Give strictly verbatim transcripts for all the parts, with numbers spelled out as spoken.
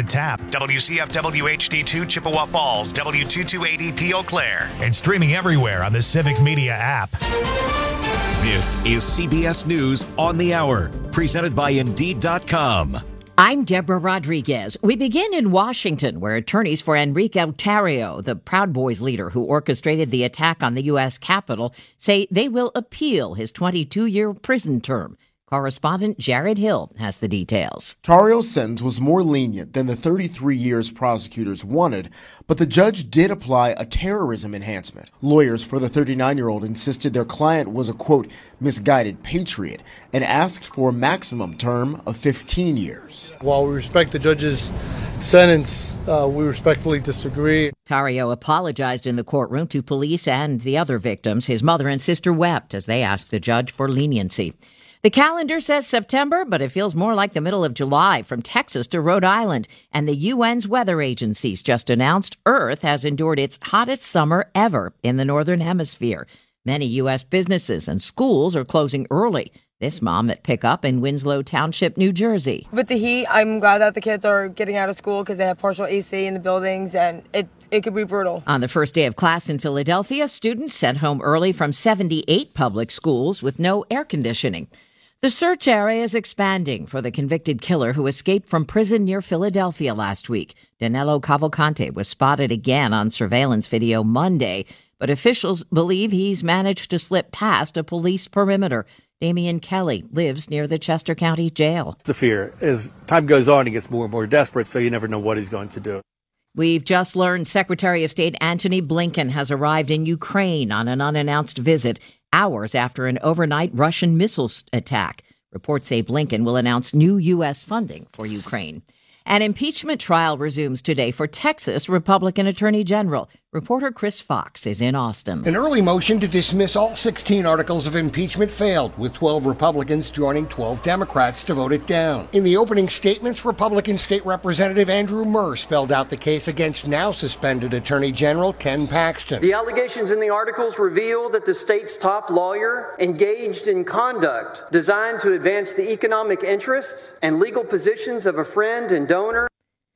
at Tap, W C F W H D two Chippewa Falls, W two two eighty P Eau Claire, and streaming everywhere on the Civic Media app. This is C B S News on the Hour, presented by Indeed dot com. I'm Deborah Rodriguez. We begin in Washington, where attorneys for Enrique Tarrio, the Proud Boys leader who orchestrated the attack on the U S Capitol, say they will appeal his twenty-two-year prison term. Correspondent Jared Hill has the details. Tarrio's sentence was more lenient than the thirty-three years prosecutors wanted, but the judge did apply a terrorism enhancement. Lawyers for the thirty-nine-year-old insisted their client was a, quote, misguided patriot and asked for a maximum term of fifteen years. While we respect the judge's sentence, uh, we respectfully disagree. Tarrio apologized in the courtroom to police and the other victims. His mother and sister wept as they asked the judge for leniency. The calendar says September, but it feels more like the middle of July from Texas to Rhode Island. And the U N's weather agencies just announced Earth has endured its hottest summer ever in the Northern Hemisphere. Many U S businesses and schools are closing early. This mom at Pickup in Winslow Township, New Jersey. With the heat, I'm glad that the kids are getting out of school because they have partial A C in the buildings, and it, it could be brutal. On the first day of class in Philadelphia, students sent home early from seventy-eight public schools with no air conditioning. The search area is expanding for the convicted killer who escaped from prison near Philadelphia last week. Danilo Cavalcante was spotted again on surveillance video Monday, but officials believe he's managed to slip past a police perimeter. Damian Kelly lives near the Chester County Jail. The fear, as time goes on, he gets more and more desperate, so you never know what he's going to do. We've just learned Secretary of State Antony Blinken has arrived in Ukraine on an unannounced visit, hours after an overnight Russian missile attack. Reports say Blinken will announce new U S funding for Ukraine. An impeachment trial resumes today for Texas Republican Attorney General. Reporter Chris Fox is in Austin. An early motion to dismiss all sixteen articles of impeachment failed, with twelve Republicans joining twelve Democrats to vote it down. In the opening statements, Republican State Representative Andrew Murr spelled out the case against now suspended Attorney General Ken Paxton. The allegations in the articles reveal that the state's top lawyer engaged in conduct designed to advance the economic interests and legal positions of a friend and donor.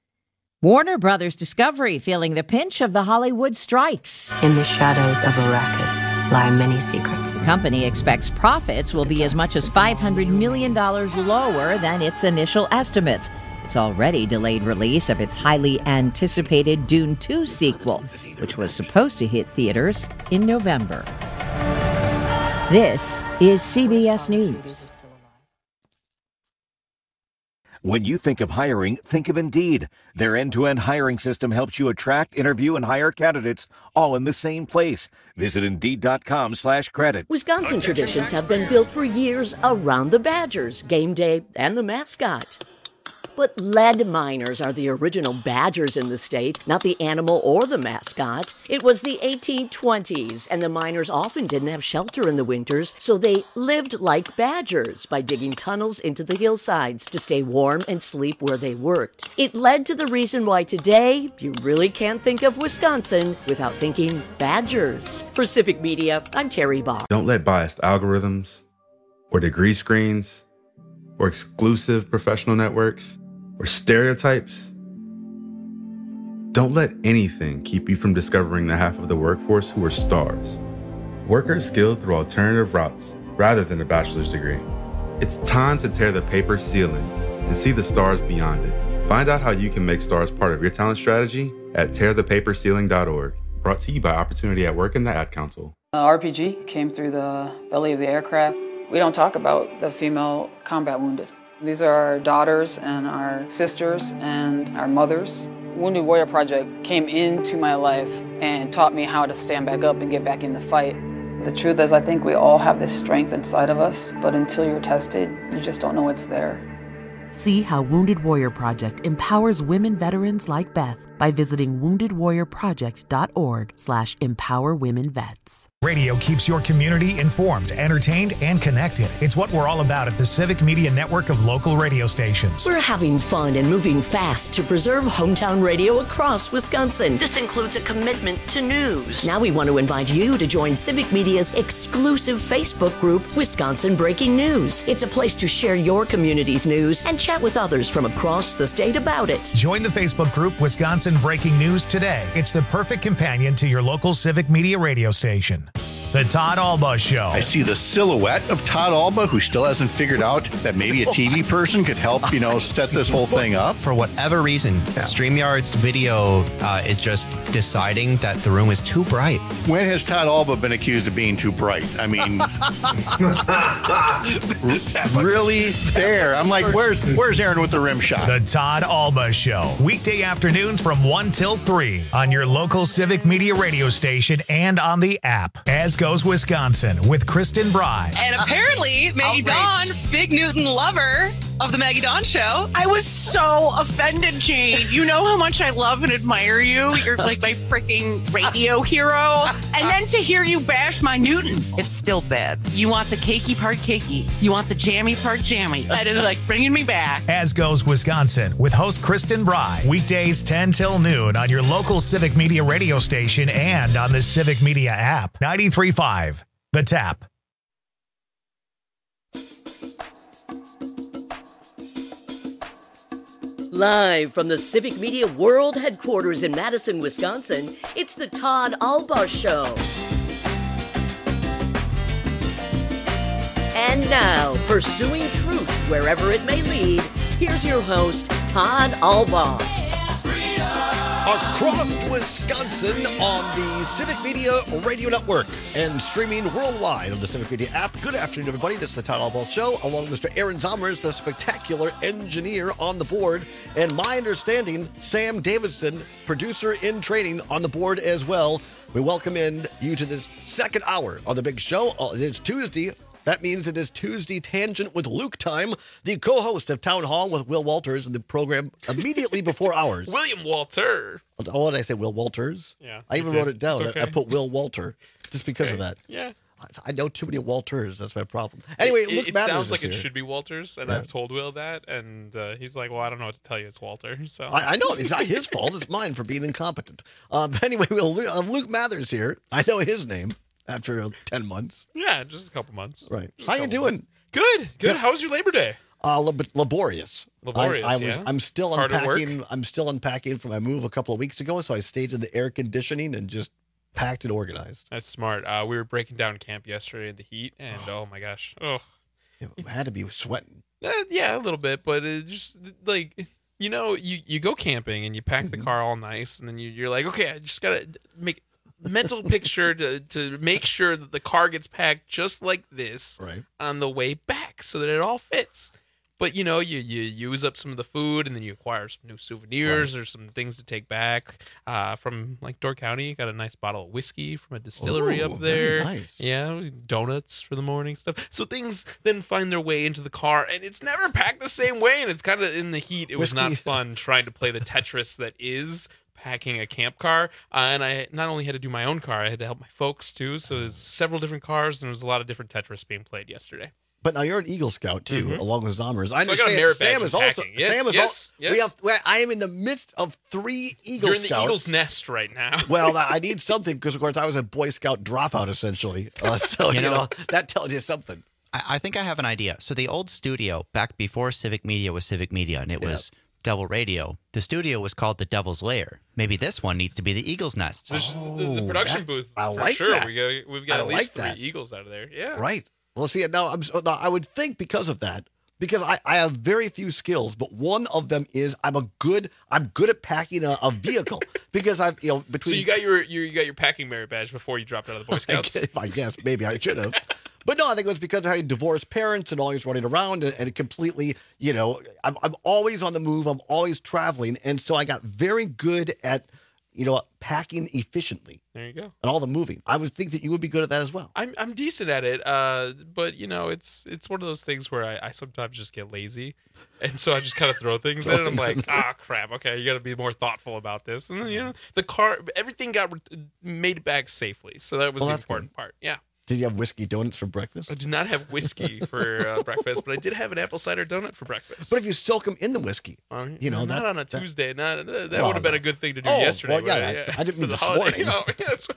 Warner Brothers Discovery feeling the pinch of the Hollywood strikes. In the shadows of Arrakis lie many secrets. The company expects profits will be as much as five hundred million dollars lower than its initial estimates. It's already delayed release of its highly anticipated Dune two sequel, which was supposed to hit theaters in November. This is C B S News. When you think of hiring, think of Indeed. Their end-to-end hiring system helps you attract, interview, and hire candidates all in the same place. Visit Indeed.com slash credit. Wisconsin traditions have been built for years around the Badgers, game day, and the mascot. But lead miners are the original Badgers in the state, not the animal or the mascot. It was the eighteen twenties, and the miners often didn't have shelter in the winters, so they lived like badgers by digging tunnels into the hillsides to stay warm and sleep where they worked. It led to the reason why today you really can't think of Wisconsin without thinking Badgers. For Civic Media, I'm Terry Barr. Don't let biased algorithms or degree screens or exclusive professional networks or stereotypes. Don't let anything keep you from discovering the half of the workforce who are stars. Workers skilled through alternative routes rather than a bachelor's degree. It's time to tear the paper ceiling and see the stars beyond it. Find out how you can make stars part of your talent strategy at tear the paper ceiling dot org. Brought to you by Opportunity at Work and the Ad Council. Uh, R P G came through the belly of the aircraft. We don't talk about the female combat wounded. These are our daughters and our sisters and our mothers. Wounded Warrior Project came into my life and taught me how to stand back up and get back in the fight. The truth is, I think we all have this strength inside of us, but until you're tested, you just don't know it's there. See how Wounded Warrior Project empowers women veterans like Beth by visiting wounded warrior project dot org slash empower women vets. Radio keeps your community informed, entertained, and connected. It's what we're all about at the Civic Media Network of local radio stations. We're having fun and moving fast to preserve hometown radio across Wisconsin. This includes a commitment to news. Now we want to invite you to join Civic Media's exclusive Facebook group, Wisconsin Breaking News. It's a place to share your community's news and and chat with others from across the state about it. Join the Facebook group Wisconsin Breaking News Today. It's the perfect companion to your local civic media radio station. The Todd Alba Show. I see the silhouette of Todd Alba, who still hasn't figured out that maybe a T V person could help, you know, set this whole thing up. For whatever reason, yeah. StreamYard's video uh, is just deciding that the room is too bright. When has Todd Alba been accused of being too bright? I mean, really there. I'm like, where's where's Aaron with the rim shot? The Todd Alba Show. Weekday afternoons from one till three on your local civic media radio station and on the app. As Goes Wisconsin with Kristen Bry. And apparently, Maggie Dawn, big Newton lover of the Maggie Dawn Show. I was so offended, Jane. You know how much I love and admire you. You're like my freaking radio hero. And then to hear you bash my Newton. It's still bad. You want the cakey part cakey. You want the jammy part jammy. That is like bringing me back. As Goes Wisconsin with host Kristen Bry. Weekdays ten till noon on your local civic media radio station and on the Civic Media app. ninety-three point five The Tap. Live from the Civic Media World Headquarters in Madison, Wisconsin, it's the Todd Alba Show. And now, pursuing truth wherever it may lead, here's your host, Todd Alba. Across Wisconsin on the Civic Media Radio Network and streaming worldwide on the Civic Media app. Good afternoon, everybody. This is the Todd Alba Show, along with Mister Aaron Zomers, the spectacular engineer on the board, and my understanding, Sam Davidson, producer in training, on the board as well. We welcome in you to this second hour on the big show. It is Tuesday. That means it is Tuesday Tangent with Luke time, the co-host of Town Hall with Will Walters in the program immediately before ours. William Walter. Oh, what did I say? Will Walters? Yeah. I even wrote it down. Okay. I put Will Walter just because okay. of that. Yeah. I know too many Walters. That's my problem. Anyway, it, Luke it Matters sounds like is it here. should be Walters, and Yeah. I've told Will that, and uh, he's like, "Well, I don't know what to tell you. It's Walter." So I, I know it's not his fault. It's mine for being incompetent. Um, anyway, we'll, uh, Luke Mathers here. I know his name after ten months. yeah, just a couple months. Right. Just How a you couple doing? months. Good. Good. Yeah. How was your Labor Day? Uh, lab- laborious. Laborious, I, I was. yeah? I'm still Hard at work? unpacking. I'm still unpacking from my move a couple of weeks ago. So I stayed in the air conditioning and just packed and organized. That's smart. Uh, we were breaking down camp yesterday in the heat, and oh my gosh, oh, It had to be sweating. uh, yeah, a little bit, but it just like you know, you you go camping and you pack Mm-hmm. the car all nice, and then you, you're like, okay, I just gotta make mental picture to to make sure that the car gets packed just like this Right. on the way back, so that it all fits. But you know, you you use up some of the food, and then you acquire some new souvenirs or some things to take back. Uh, from like Door County, got a nice bottle of whiskey from a distillery Ooh, up very there. nice. Yeah, donuts for the morning stuff. So things then find their way into the car, and it's never packed the same way. And it's kind of in the heat. It was not Whiskey. fun trying to play the Tetris that is packing a camp car. Uh, and I not only had to do my own car, I had to help my folks too. So there's several different cars, and there was a lot of different Tetris being played yesterday. But now you're an Eagle Scout too, Mhm. along with Zomers. I So I got a understand. merit badge Sam in is also. packing. Yes, Sam is yes, also. yes. We have. well, I am in the midst of three Eagle You're in the Scouts. Eagle's nest right now. Well, I need something because, of course, I was a Boy Scout dropout essentially. Uh, so you, You know, know- that tells you something. I, I think I have an idea. So the old studio, back before Civic Media was Civic Media, and it Yeah. was Devil Radio, the studio was called the Devil's Lair. Maybe this one needs to be the Eagle's Nest. There's the, the production that's- booth. I for like sure. that. We got, we've got I at least like that. three Eagles out of there. Yeah. Right. Well, see, now I'm. so- Now, I would think because of that, because I, I have very few skills, but one of them is I'm a good. I'm good at packing a, a vehicle because I've you know So between. you got your, your you got your packing merit badge before you dropped out of the Boy I Scouts. guess, I guess maybe I should have. But no, I think it was because I had divorced parents and always running around and, and completely, you know, I'm, I'm always on the move. I'm always traveling. And so I got very good at, you know, packing efficiently There you go. and all the moving. I would think that you would be good at that as well. I'm I'm decent at it, uh, but you know, it's it's one of those things where I, I sometimes just get lazy, and so I just kind of throw things in. Throw And I'm things like, in. ah, crap. Okay, you got to be more thoughtful about this. And then, you know, the car, everything got re- made it back safely, so that was Well, the that's important part. Yeah. Did you have whiskey donuts for breakfast? I did not have whiskey for uh, breakfast, but I did have an apple cider donut for breakfast. But if you soak them in the whiskey, Um, you know, not that- on a that- Tuesday. Not that Well, would have been no. a good thing to do Oh, yesterday. well, yeah, but, that's- I didn't mean for the this holiday. morning. Oh, yeah, that's what-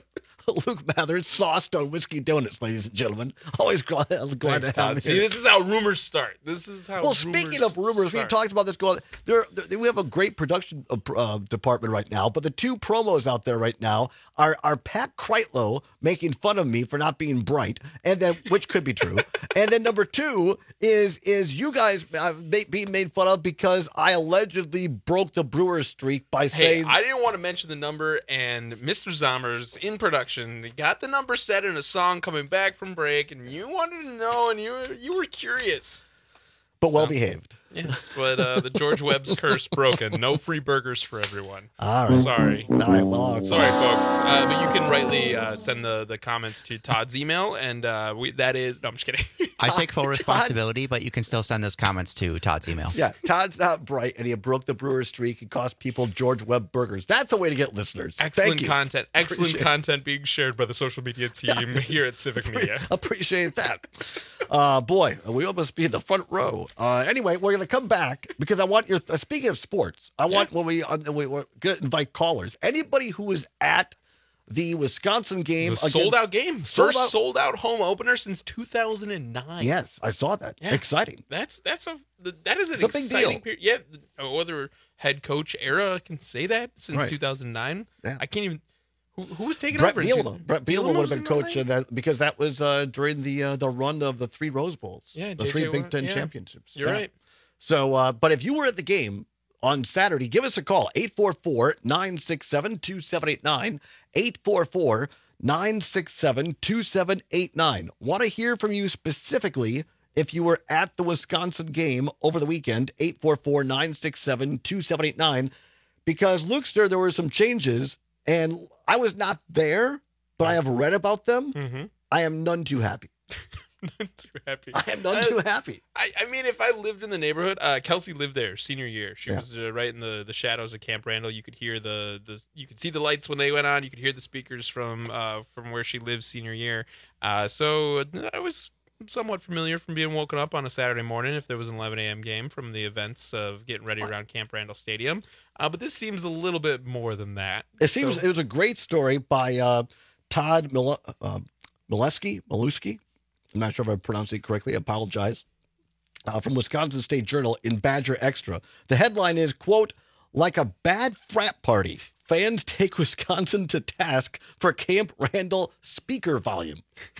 Luke Mathers, sauced on whiskey donuts, ladies and gentlemen. Always glad, glad Thanks, to have Todd. him See, here. this is how rumors start. This is how. Well, rumors speaking of rumors, start. we talked about this going. There, there, we have a great production uh, uh, department right now, but the two promos out there right now are are Pat Kreitlow making fun of me for not being bright, and then which could be true, and then number two is is you guys uh, ma- being made fun of because I allegedly broke the Brewers streak by Hey, saying I didn't want to mention the number, and Mister Zommers in production got the number set in a song coming back from break, and you wanted to know, and you you were curious. but well behaved. Yes, but uh, the George Webb's curse broken. No free burgers for everyone. All right. Sorry. All right. Well, Sorry, folks. Uh, but you can rightly uh, send the, the comments to Todd's email, and uh, we, that is... No, I'm just kidding. I take full responsibility, but you can still send those comments to Todd's email. Yeah, Todd's not bright, and he broke the Brewers streak and cost people George Webb burgers. That's a way to get listeners. Excellent Thank you. content. Excellent Appreciate content being shared by the social media team here at Civic Media. Appreciate that. Uh, boy, we almost be in the front row. Uh, anyway, we're going to come back because I want your. Uh, speaking of sports, I want when we, uh, we we're going to invite callers. Anybody who was at the Wisconsin game, It was a sold out game. Sold First out- sold out home opener since two thousand nine. Yes, I saw that. Yeah. Exciting. That's that's a that is an It's a big exciting deal. period. Yeah, no other head coach era can say that since Right. two thousand nine. Yeah. I can't even. Who, who was taking Brett over? in Bielema. two- Brett Bielema Bielema would have was been in coach that? of that because that was uh, during the uh, the run of the three Rose Bowls. Yeah, the J J three Big Watt, Ten yeah. championships. You're Yeah. right. So, uh, but if you were at the game on Saturday, give us a call, eight four four, nine six seven, two seven eight nine, eight four four, nine six seven, two seven eight nine. Want to hear from you specifically if you were at the Wisconsin game over the weekend, eight four four, nine six seven, two seven eight nine, because, Lukester, there were some changes, and I was not there, but I have read about them. Mhm. I am none too happy. None too happy. I am none Uh, too happy. I, I mean, if I lived in the neighborhood, uh, Kelsey lived there senior year. She Yeah. was uh, right in the, the shadows of Camp Randall. You could hear the, the you could see the lights when they went on. You could hear the speakers from uh, from where she lived senior year. Uh, so I was somewhat familiar from being woken up on a Saturday morning if there was an eleven a.m. game from the events of getting ready around Camp Randall Stadium. Uh, but this seems a little bit more than that. It seems So- it was a great story by uh, Todd Mil- uh, Milewski. Milewski. I'm not sure if I pronounced it correctly. I apologize. Uh, from Wisconsin State Journal in Badger Extra. The headline is, quote, like a bad frat party, fans take Wisconsin to task for Camp Randall speaker volume.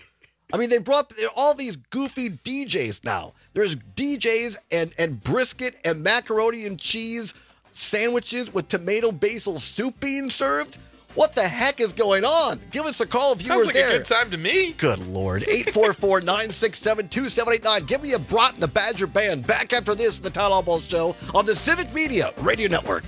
I mean, they brought all these goofy D Js now. There's D Js and, and brisket and macaroni and cheese sandwiches with tomato basil soup being served. What the heck is going on? Give us a call if you Sounds were like there. a good time to me. Good Lord. eight four four, nine six seven, two seven eight nine. Give me a brat and the Badger Band. Back after this, the Todd Albaugh Show on the Civic Media Radio Network.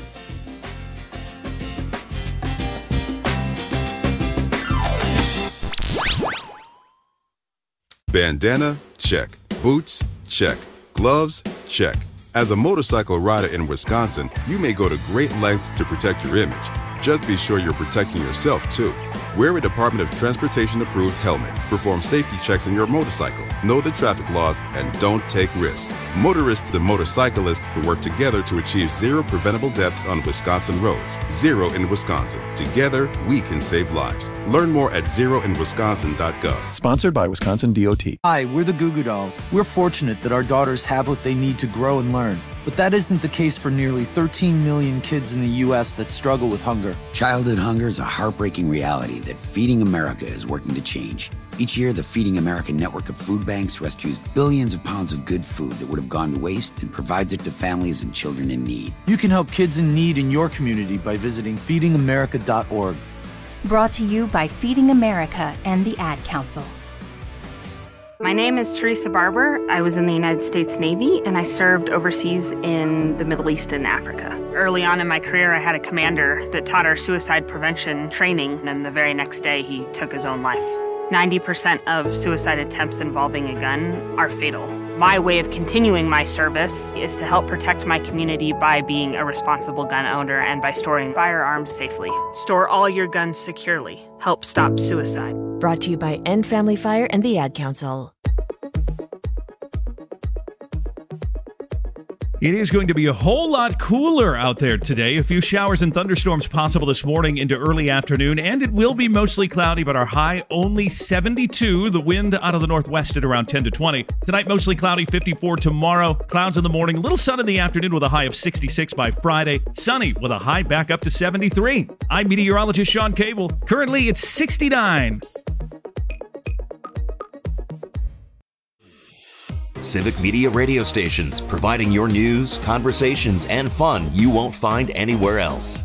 Bandana? Check. Boots? Check. Gloves? Check. As a motorcycle rider in Wisconsin, you may go to great lengths to protect your image. Just be sure you're protecting yourself, too. Wear a Department of Transportation approved helmet. Perform safety checks on your motorcycle. Know the traffic laws and don't take risks. Motorists and motorcyclists can work together to achieve zero preventable deaths on Wisconsin roads. Zero in Wisconsin. Together, we can save lives. Learn more at zero in wisconsin dot gov. Sponsored by Wisconsin D O T. Hi, we're the Goo Goo Dolls. We're fortunate that our daughters have what they need to grow and learn. But that isn't the case for nearly thirteen million kids in the U S that struggle with hunger. Childhood hunger is a heartbreaking reality that Feeding America is working to change. Each year, the Feeding America network of food banks rescues billions of pounds of good food that would have gone to waste and provides it to families and children in need. You can help kids in need in your community by visiting feeding america dot org. Brought to you by Feeding America and the Ad Council. My name is Teresa Barber. I was in the United States Navy and I served overseas in the Middle East and Africa. Early on in my career, I had a commander that taught our suicide prevention training, and the very next day he took his own life. ninety percent of suicide attempts involving a gun are fatal. My way of continuing my service is to help protect my community by being a responsible gun owner and by storing firearms safely. Store all your guns securely. Help stop suicide. Brought to you by End Family Fire and the Ad Council. It is going to be a whole lot cooler out there today. A few showers and thunderstorms possible this morning into early afternoon, and it will be mostly cloudy, but our high only seventy-two. The wind out of the northwest at around ten to twenty. Tonight, mostly cloudy, fifty-four. Tomorrow, clouds in the morning, a little sun in the afternoon with a high of sixty-six by Friday. Sunny with a high back up to seventy-three. I'm meteorologist Sean Cable. Currently, it's sixty-nine. Civic Media radio stations, providing your news, conversations, and fun you won't find anywhere else.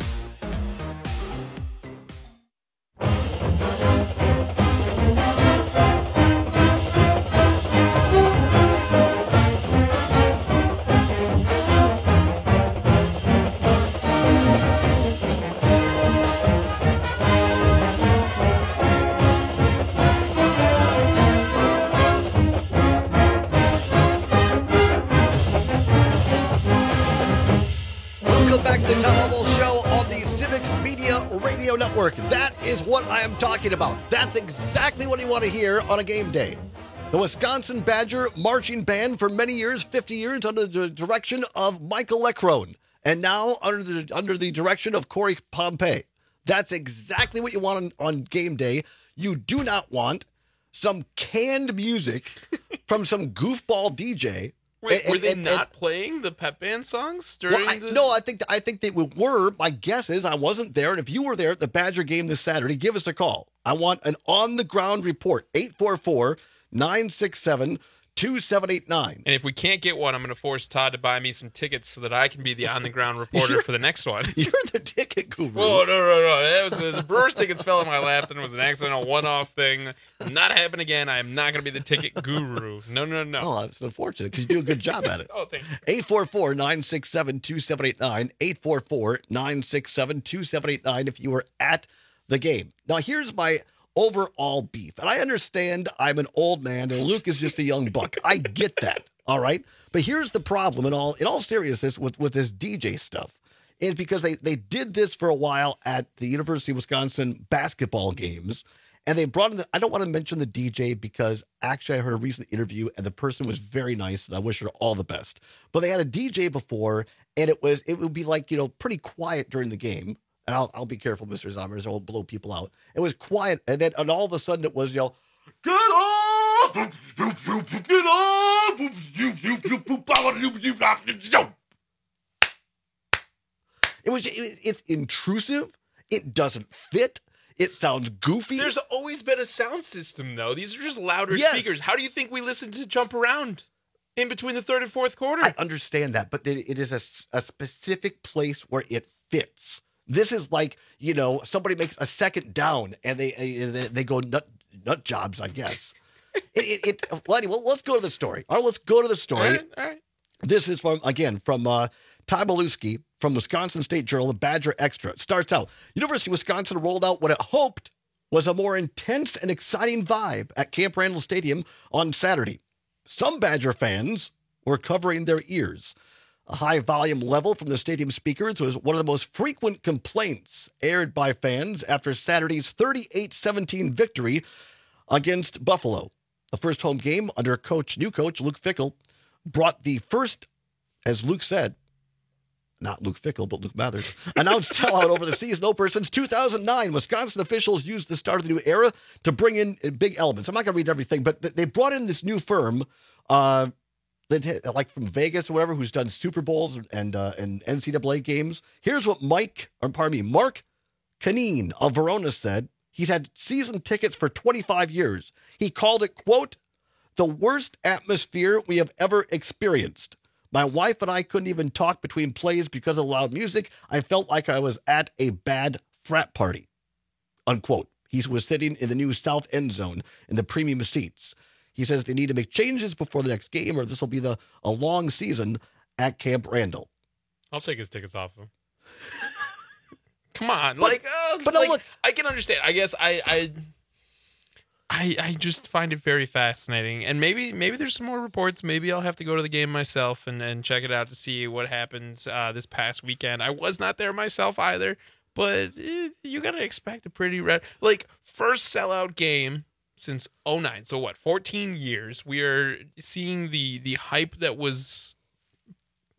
Network. That is what I am talking about. That's exactly what you want to hear on a game day. The Wisconsin Badger marching band for many years, fifty years, under the direction of Michael Leckrone, and now under the under the direction of Corey Pompey. That's exactly what you want on, on game day. You do not want some canned music from some goofball D J. Wait, and, were they and, not and, playing the pep band songs during well, I, the... No, I think I think they were. My guess is I wasn't there. And if you were there at the Badger game this Saturday, give us a call. I want an on-the-ground report. eight four four, nine six seven, two seven eight nine. And if we can't get one, I'm going to force Todd to buy me some tickets so that I can be the on-the-ground reporter for the next one. You're the ticket guru. Whoa, no, no, no. That was, the Brewers tickets fell in my lap, and it was an accidental one-off thing. Not happen again. I am not going to be the ticket guru. No, no, no. Oh, that's unfortunate because you do a good job at it. Oh, thanks. eight four four, nine six seven, two seven eight nine. eight four four, nine six seven, two seven eight nine if you were at the game. Now, here's my overall beef. And I understand I'm an old man and Luke is just a young buck. I get that. All right. But here's the problem in all in all seriousness with, with this D J stuff is because they, they did this for a while at the University of Wisconsin basketball games. And they brought in the, I don't want to mention the D J because actually I heard a recent interview and the person was very nice and I wish her all the best. But they had a D J before and it was, it would be like, you know, pretty quiet during the game. And I'll, I'll be careful, Mister Zommers, I won't blow people out. It was quiet. And then and all of a sudden it was, you know, get up, get up, it was, it, it's intrusive. It doesn't fit. It sounds goofy. There's always been a sound system, though. These are just louder yes. speakers. How do you think we listen to Jump Around in between the third and fourth quarter? I understand that, but it is a, a specific place where it fits. This is like, you know, somebody makes a second down and they they, they go nut nut jobs, I guess. it, it, it well, anyway, let's go to the story. All right, let's go to the story. All right, all right. This is from, again, from uh, Ty Maluski from Wisconsin State Journal, the Badger Extra. It starts out, University of Wisconsin rolled out what it hoped was a more intense and exciting vibe at Camp Randall Stadium on Saturday. Some Badger fans were covering their ears. A high volume level from the stadium speakers was one of the most frequent complaints aired by fans after Saturday's thirty-eight seventeen victory against Buffalo. The first home game under coach, new coach Luke Fickell brought the first, as Luke said, not Luke Fickell, but Luke Mathers, announced sellout over the season opener since two thousand nine. Wisconsin officials used the start of the new era to bring in big elements. I'm not going to read everything, but they brought in this new firm, uh, like from Vegas or whatever, who's done Super Bowls and uh, and N C double A games. Here's what Mike, or pardon me, Mark Canine of Verona said. He's had season tickets for twenty-five years. He called it, quote, the worst atmosphere we have ever experienced. My wife and I couldn't even talk between plays because of the loud music. I felt like I was at a bad frat party, unquote. He was sitting in the new south end zone in the premium seats. He says they need to make changes before the next game or this will be the a long season at Camp Randall. I'll take his tickets off him. Come on. But, like, uh, but like, no, look. I can understand. I guess I, I I I just find it very fascinating. And maybe maybe there's some more reports. Maybe I'll have to go to the game myself and, and check it out to see what happened uh, this past weekend. I was not there myself either, but it, you got to expect a pretty red, like first sellout game since oh nine. So what, fourteen years. We are seeing the the hype that was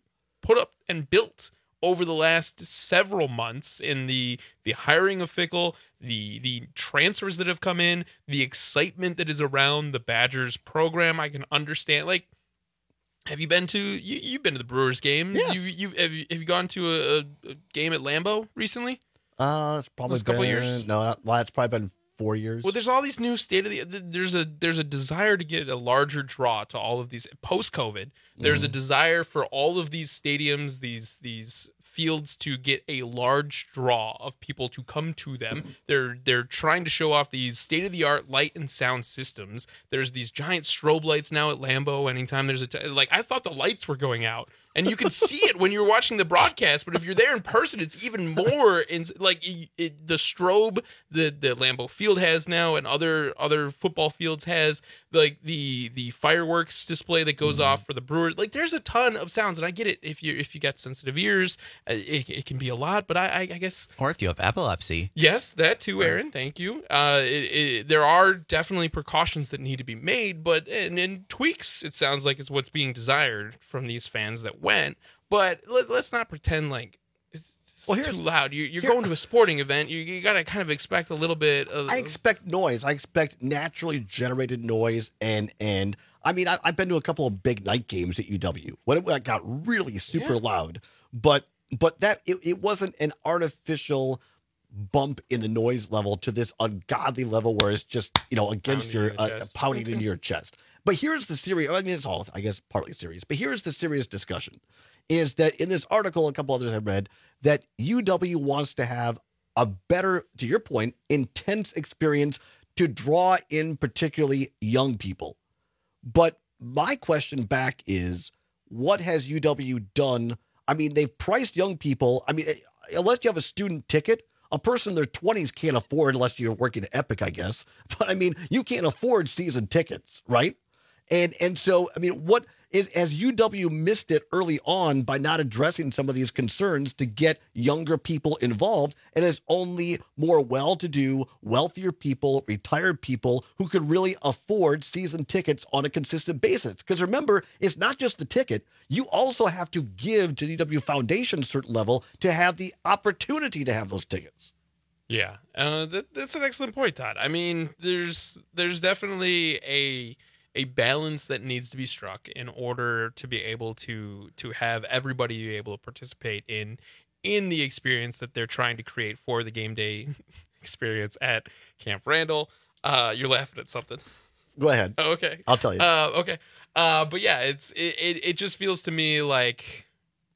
put up and built over the last several months in the the hiring of Fickell, the the transfers that have come in, the excitement that is around the Badgers program. I can understand. Like, have you been to you you've been to the Brewers game? Yeah. You you have you, have you gone to a, a game at Lambeau recently? Uh, it's probably a couple been, years. No, not, well, it's probably been four years. Well, there's all these new state of the. There's a there's a desire to get a larger draw to all of these post COVID. There's Mhm. a desire for all of these stadiums, these these fields to get a large draw of people to come to them. They're they're trying to show off these state of the art light and sound systems. There's these giant strobe lights now at Lambeau. Anytime there's a t- like, I thought the lights were going out. And you can see it when you're watching the broadcast, but if you're there in person, it's even more. In, like it, it, the strobe the the Lambeau Field has now, and other other football fields has, like the the fireworks display that goes off for the Brewers. Like, there's a ton of sounds, and I get it. If you if you got sensitive ears, uh, it, it can be a lot. But I, I, I guess, or if you have epilepsy, yes, that too, Aaron. Thank you. Uh, it, it, there are definitely precautions that need to be made, but and, and tweaks. It sounds like is what's being desired from these fans that went, but let, let's not pretend like it's, it's Well, too here's- loud. You, you're here- going to a sporting event. You, you got to kind of expect a little bit of. I expect noise. I expect naturally generated noise, and and I mean, I, I've been to a couple of big night games at U W when it got really super Yeah. loud, but but that it, it wasn't an artificial bump in the noise level to this ungodly level where it's just, you know, against Pounding your in the uh, chest. pounding Okay. into your chest. But here's the serious. I mean, it's all, I guess, partly serious. But here's the serious discussion: is that in this article, a couple others I read, that U W wants to have a better, to your point, intense experience to draw in particularly young people. But my question back is, what has U W done? I mean, they've priced young people. I mean, unless you have a student ticket, a person in their twenties can't afford, unless you're working at Epic, I guess. But I mean, you can't afford season tickets, right? And and so, I mean, what is, has U W missed it early on by not addressing some of these concerns to get younger people involved, and is only more well-to-do, wealthier people, retired people who could really afford season tickets on a consistent basis? Because remember, it's not just the ticket. You also have to give to the U W Foundation a certain level to have the opportunity to have those tickets. Yeah, uh, that, that's an excellent point, Todd. I mean, there's there's definitely a a balance that needs to be struck in order to be able to to have everybody be able to participate in in the experience that they're trying to create for the game day experience at Camp Randall. Uh, you're laughing at something. Go ahead. Oh, okay. I'll tell you. Uh, okay. Uh, but yeah, it's it, it, it just feels to me like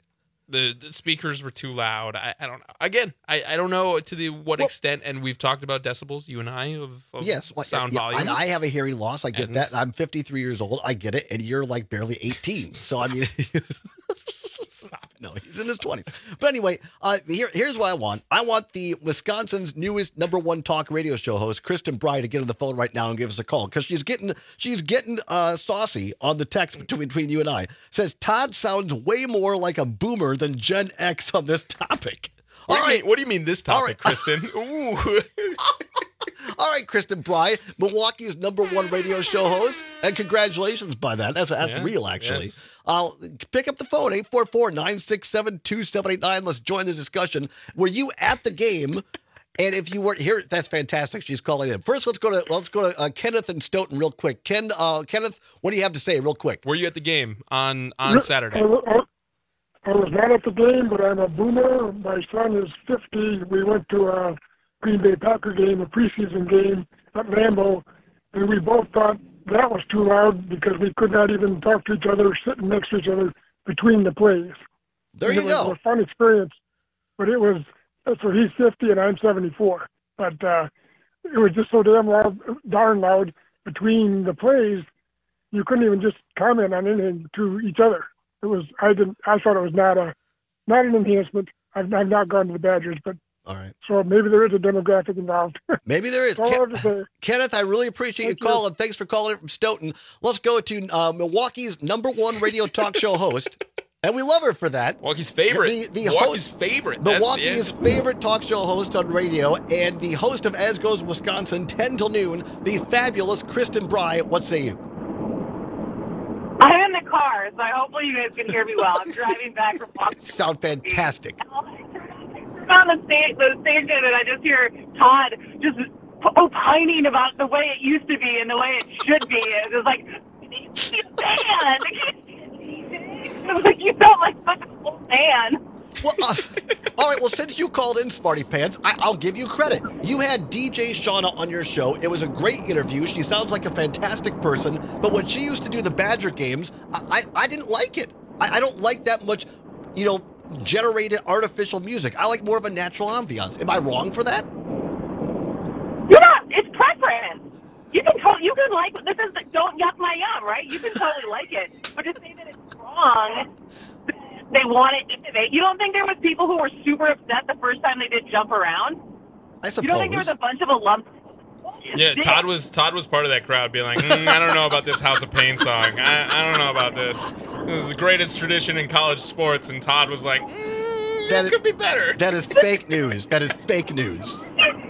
the, the speakers were too loud. I, I don't know. Again, I, I don't know to the what extent, and we've talked about decibels, you and I, of, of Yes, well, sound yeah, volume. I, I have a hearing loss. I get And- that. I'm fifty-three years old. I get it, and you're like barely eighteen. So I mean, Stop it. No, he's in his twenties. But anyway, uh, here, here's what I want. I want the Wisconsin's newest number one talk radio show host, Kristen Bry, to get on the phone right now and give us a call, because she's getting she's getting uh, saucy on the text between, between you and I. Says Todd sounds way more like a boomer than Gen X on this topic. What, All do you right. mean, what do you mean this topic, All right. Kristen? Ooh. All right, Kristen Bry, Milwaukee's number one radio show host, and congratulations by that. That's that's Yeah, real, actually. yes. Uh, pick up the phone, eight four four, nine six seven, two seven eight nine. Let's join the discussion. Were you at the game? And if you weren't here, that's fantastic. She's calling in. First, let's go to let's go to uh, Kenneth and Stoughton real quick. Ken, uh, Kenneth, what do you have to say real quick? Were you at the game on on Saturday? I, I, I was not at the game, but I'm a boomer. My son is fifty. We went to a Green Bay Packer game, a preseason game at Lambeau, and we both thought that was too loud because we could not even talk to each other sitting next to each other between the plays. There And you it was go. a fun experience, but it was, so he's fifty and I'm seventy-four. But uh, it was just so damn loud, darn loud between the plays, you couldn't even just comment on anything to each other. It was, I didn't, I thought it was not a, not an enhancement. I've, I've not gone to the Badgers, but All right. so maybe there is a demographic involved. Maybe there is. That's all I have to say. Kenneth, I really appreciate Thank you you. calling. Thanks for calling in from Stoughton. Let's go to uh, Milwaukee's number one radio talk show host, and we love her for that. Milwaukee's favorite. The, the Milwaukee's host, favorite. That's the Milwaukee's answer. favorite talk show host on radio, and the host of As Goes Wisconsin, ten till noon, the fabulous Kristen Bry. What say you? I'm in the car, so hopefully you guys can hear me well. I'm driving back from Washington. Sound fantastic. I'm on the, sta- the station, and I just hear Todd just opining about the way it used to be and the way it should be. It's just like, he's a man. It's like, you sound like such an old man. Well, uh, all right, well, since you called in, Smarty Pants, I, I'll give you credit. You had D J Shauna on your show. It was a great interview. She sounds like a fantastic person. But when she used to do the Badger games, I, I, I didn't like it. I, I don't like that much, you know, generated artificial music. I like more of a natural ambiance. Am I wrong for that? You're not. It's preference. You can totally, you can like, this is, don't yuck my yum, right? You can totally like it. But to say that it's wrong, they want to innovate. You don't think there was people who were super upset the first time they did Jump Around? I suppose. You don't think there was a bunch of alums? Yeah, Todd was Todd was part of that crowd being like, mm, I don't know about this House of Pain song. I, I don't know about this. This is the greatest tradition in college sports. And Todd was like, mm, that it is, could be better. That is fake news. That is fake news.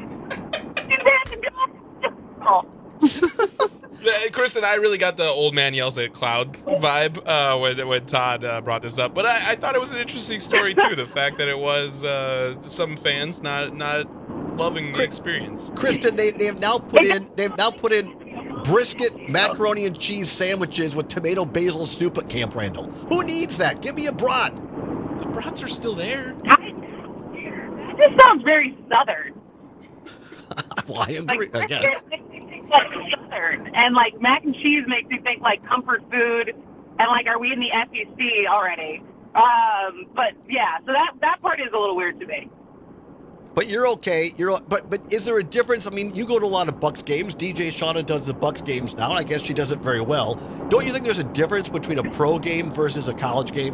Chris and I really got the old man yells at cloud vibe uh, when, when Todd uh, brought this up. But I, I thought it was an interesting story, too. The fact that it was uh, some fans not not loving the experience. Kristen, they, they have now put in they've now put in brisket, macaroni and cheese sandwiches with tomato basil soup at Camp Randall. Who needs that? Give me a brat. The brats are still there. That just sounds very Southern. Well, I agree. Like, I guess. Like Southern, and like mac and cheese makes me think like comfort food, and like, are we in the S E C already? Um, but yeah, so that that part is a little weird to me. But you're okay. You're but but is there a difference? I mean, you go to a lot of Bucks games. D J Shauna does the Bucks games now, and I guess she does it very well. Don't you think there's a difference between a pro game versus a college game?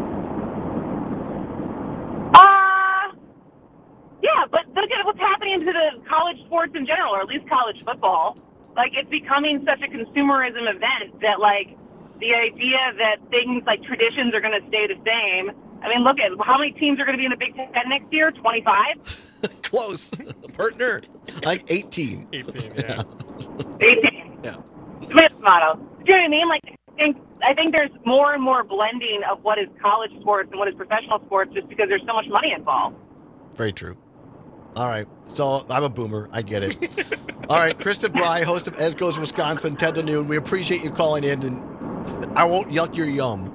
Uh, yeah, but look at what's happening to the college sports in general, or at least college football. Like, it's becoming such a consumerism event that, like, the idea that things like traditions are going to stay the same. I mean, look at how many teams are going to be in the Big Ten next year? twenty-five? Close. Partner. Like eighteen. eighteen, yeah. eighteen. Yeah. Smith motto. Do you know what I mean? Like, I think, I think there's more and more blending of what is college sports and what is professional sports just because there's so much money involved. Very true. All right. So I'm a boomer. I get it. All right. Kristen Bry, host of Ez Goes Wisconsin, ten to noon. We appreciate you calling in, and I won't yuck your yum.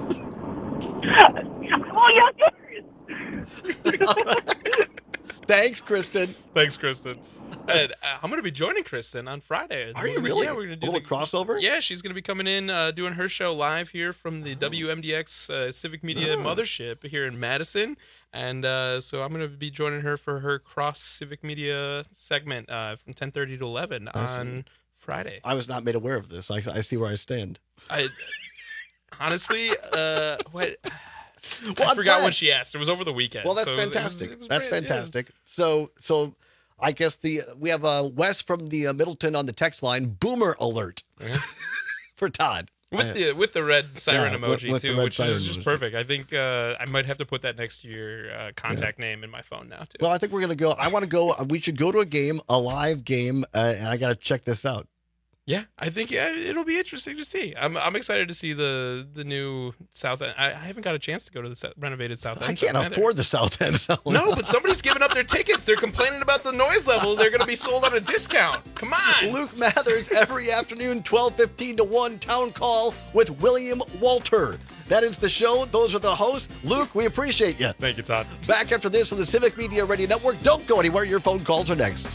I won't yuck yours. Thanks, Kristen. Thanks, Kristen. And, uh, I'm going to be joining Kristen on Friday. Are you really? Yeah, we're going to do a little the, crossover? Yeah, she's going to be coming in, uh, doing her show live here from the W M D X uh, Civic Media Oh. Mothership here in Madison. And uh, so I'm going to be joining her for her Cross Civic Media segment uh, from ten thirty to eleven on Friday. I was not made aware of this. I, I see where I stand. I honestly, uh, what? Well, I I'm forgot glad. what she asked. It was over the weekend. Well, that's so it was- it was- fantastic. it was that's great, yeah. fantastic. So, so I guess the we have uh, Wes from the uh, Middleton on the text line. Boomer alert for Todd. With Uh, the with the red siren yeah, with- emoji with the too, red which siren is just emoji. perfect. I think uh, I might have to put that next to your uh, contact name in my phone now too. Well, I think we're gonna go. I want to go. We should go to a game, a live game, uh, and I got to check this out. Yeah, I think yeah, it'll be interesting to see. I'm I'm excited to see the the new South End. I, I haven't got a chance to go to the se- renovated South End. I can't either. afford the South End. So. No, but somebody's giving up their tickets. They're complaining about the noise level. They're going to be sold on a discount. Come on. Luke Mathers every afternoon, twelve fifteen to one, Town Call with William Walter. That is the show. Those are the hosts. Luke, we appreciate you. Thank you, Todd. Back after this on the Civic Media Radio Network. Don't go anywhere. Your phone calls are next.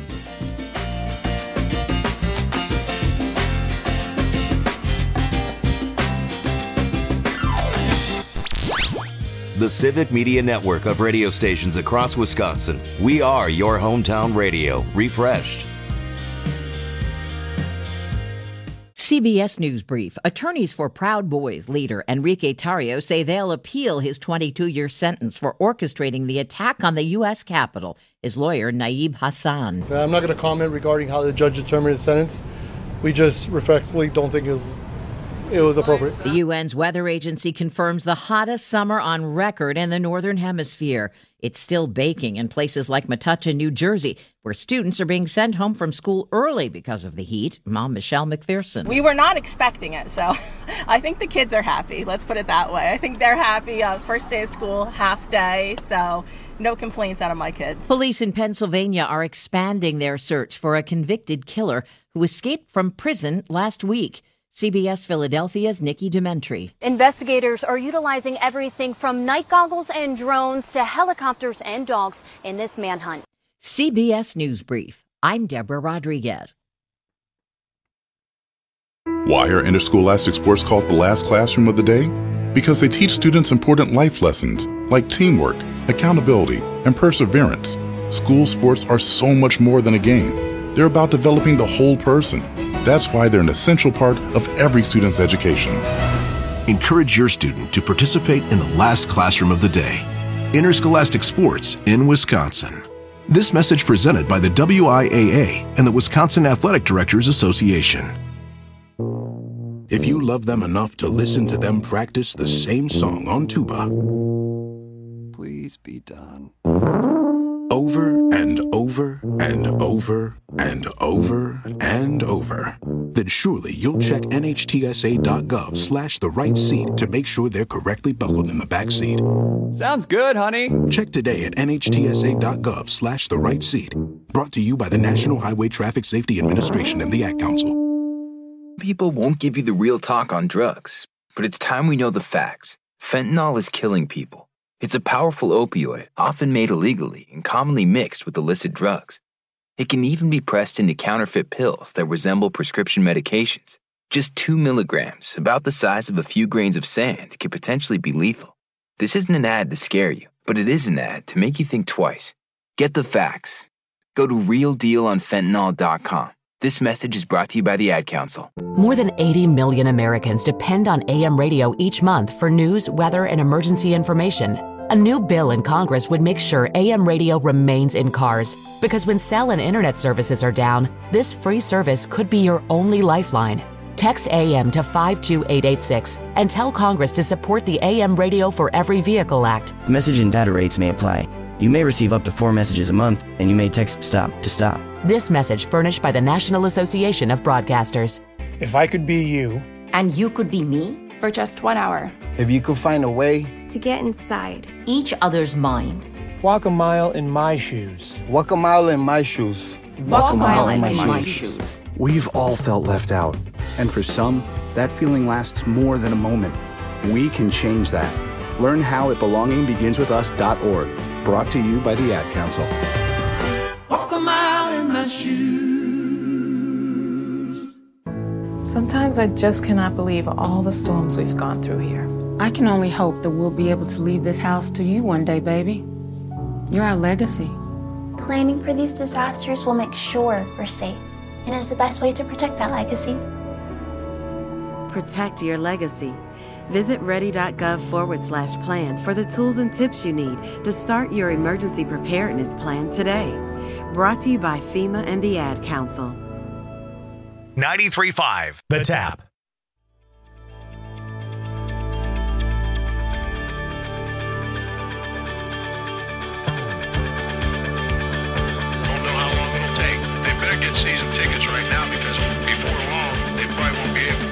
The Civic Media Network of radio stations across Wisconsin. We are your hometown radio, refreshed. C B S News Brief. Attorneys for Proud Boys leader Enrique Tarrio say they'll appeal his twenty-two-year sentence for orchestrating the attack on the U S Capitol. His lawyer, Naib Hassan. I'm not going to comment regarding how the judge determined the sentence. We just respectfully don't think it was it was appropriate. The U N's weather agency confirms the hottest summer on record in the Northern Hemisphere. It's still baking in places like Metuchen, New Jersey, where students are being sent home from school early because of the heat. Mom Michelle McPherson. We were not expecting it, so I think the kids are happy. Let's put it that way. I think they're happy. Uh, first day of school, half day, so no complaints out of my kids. Police in Pennsylvania are expanding their search for a convicted killer who escaped from prison last week. C B S Philadelphia's Nikki Dementri. Investigators are utilizing everything from night goggles and drones to helicopters and dogs in this manhunt. C B S News Brief. I'm Deborah Rodriguez. Why are interscholastic sports called the last classroom of the day? Because they teach students important life lessons like teamwork, accountability, and perseverance. School sports are so much more than a game. They're about developing the whole person. That's why they're an essential part of every student's education. Encourage your student to participate in the last classroom of the day. Interscholastic sports in Wisconsin. This message presented by the W I A A and the Wisconsin Athletic Directors Association. If you love them enough to listen to them practice the same song on tuba, please be done. Over and over and over and over and over, then surely you'll check N H T S A dot gov slash the right seat to make sure they're correctly buckled in the back seat. Sounds good, honey. Check today at N H T S A dot gov slash the right seat. Brought to you by the National Highway Traffic Safety Administration and the Ad Council. People won't give you the real talk on drugs, but it's time we know the facts. Fentanyl is killing people. It's a powerful opioid, often made illegally and commonly mixed with illicit drugs. It can even be pressed into counterfeit pills that resemble prescription medications. Just two milligrams, about the size of a few grains of sand, could potentially be lethal. This isn't an ad to scare you, but it is an ad to make you think twice. Get the facts. Go to real deal on fentanyl dot com. This message is brought to you by the Ad Council. More than eighty million Americans depend on A M radio each month for news, weather, and emergency information. A new bill in Congress would make sure A M radio remains in cars, because when cell and internet services are down, this free service could be your only lifeline. Text A M to five two eight eight six and tell Congress to support the A M Radio for Every Vehicle Act. Message and data rates may apply. You may receive up to four messages a month, and you may text STOP to stop. This message furnished by the National Association of Broadcasters. If I could be you, and you could be me, for just one hour. If you could find a way to get inside each other's mind. Walk a mile in my shoes. Walk a mile in my shoes. Walk, Walk a mile, mile in, in my, my shoes. shoes. We've all felt left out. And for some, that feeling lasts more than a moment. We can change that. Learn how at belonging begins with us dot org. Brought to you by the Ad Council. Walk a mile in my shoes. Sometimes I just cannot believe all the storms we've gone through here. I can only hope that we'll be able to leave this house to you one day, baby. You're our legacy. Planning for these disasters will make sure we're safe, and is the best way to protect that legacy. Protect your legacy. Visit ready.gov forward slash plan for the tools and tips you need to start your emergency preparedness plan today. Brought to you by FEMA and the Ad Council. ninety-three point five The Tap. Get season tickets right now, because before long they probably won't be able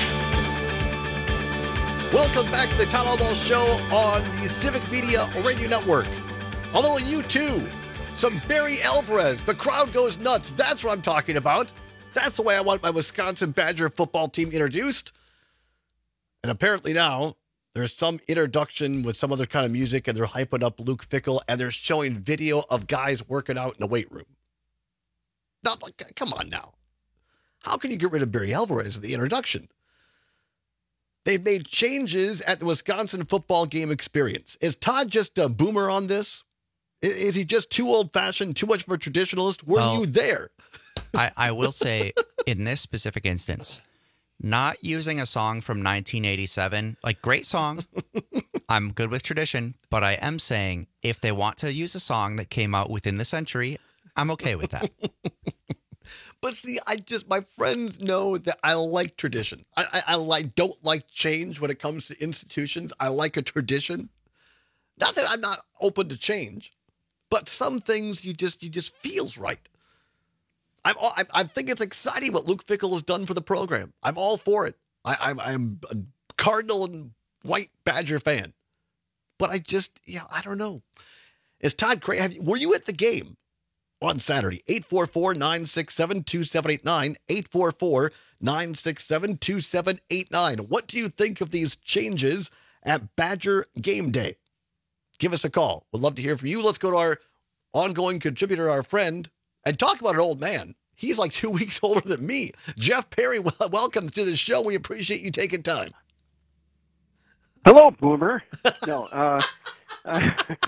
to. Welcome back to the Town Hall Ball Show on the Civic Media Radio Network. A little U two, some Barry Alvarez. The crowd goes nuts. That's what I'm talking about. That's the way I want my Wisconsin Badger football team introduced. And apparently now there's some introduction with some other kind of music, and they're hyping up Luke Fickell, and they're showing video of guys working out in the weight room. Not like, come on now. How can you get rid of Barry Alvarez in the introduction? They've made changes at the Wisconsin football game experience. Is Todd just a boomer on this? Is he just too old-fashioned, too much of a traditionalist? Were well, you there? I, I will say, in this specific instance, not using a song from nineteen eighty-seven, like, great song. I'm good with tradition, but I am saying if they want to use a song that came out within the century, I'm okay with that. But see, I just, my friends know that I like tradition. I, I, I like, don't like change when it comes to institutions. I like a tradition. Not that I'm not open to change, but some things you just you just feels right. I'm all, I, I think it's exciting what Luke Fickell has done for the program. I'm all for it. I, I'm I'm a Cardinal and White Badger fan, but I just yeah I don't know. Is Todd Craig? Have you, were you at the game on Saturday? eight four four, nine six seven, two seven eight nine. eight four four, nine six seven, two seven eight nine. What do you think of these changes at Badger Game Day? Give us a call. We'd love to hear from you. Let's go to our ongoing contributor, our friend, and talk about an old man. He's like two weeks older than me. Jeff Perry, welcome to the show. We appreciate you taking time. Hello, Boomer. No, uh, I,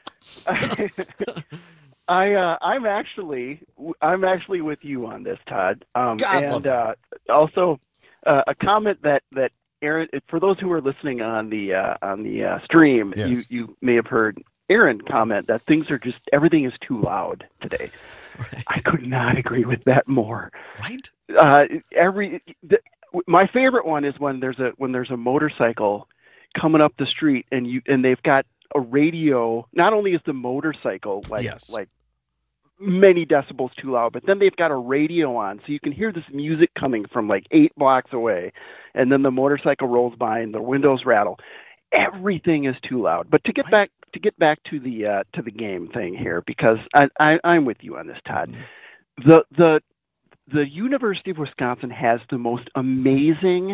I uh, I'm actually I'm actually with you on this, Todd. Um, God and uh, also uh, a comment that that Aaron, for those who are listening on the uh, on the uh, stream, Yes. you you may have heard Aaron comment that things are just everything is too loud today. Right. I could not agree with that more. Right? Uh, every the, my favorite one is when there's a when there's a motorcycle coming up the street and you and they've got a radio. Not only is the motorcycle like Yes. like many decibels too loud, but then they've got a radio on, so you can hear this music coming from like eight blocks away, and then the motorcycle rolls by and the windows rattle. Everything is too loud. But to get Right. back to get back to the uh, to the game thing here, because I, I, I'm with you on this, Todd. Mm-hmm. The the the University of Wisconsin has the most amazing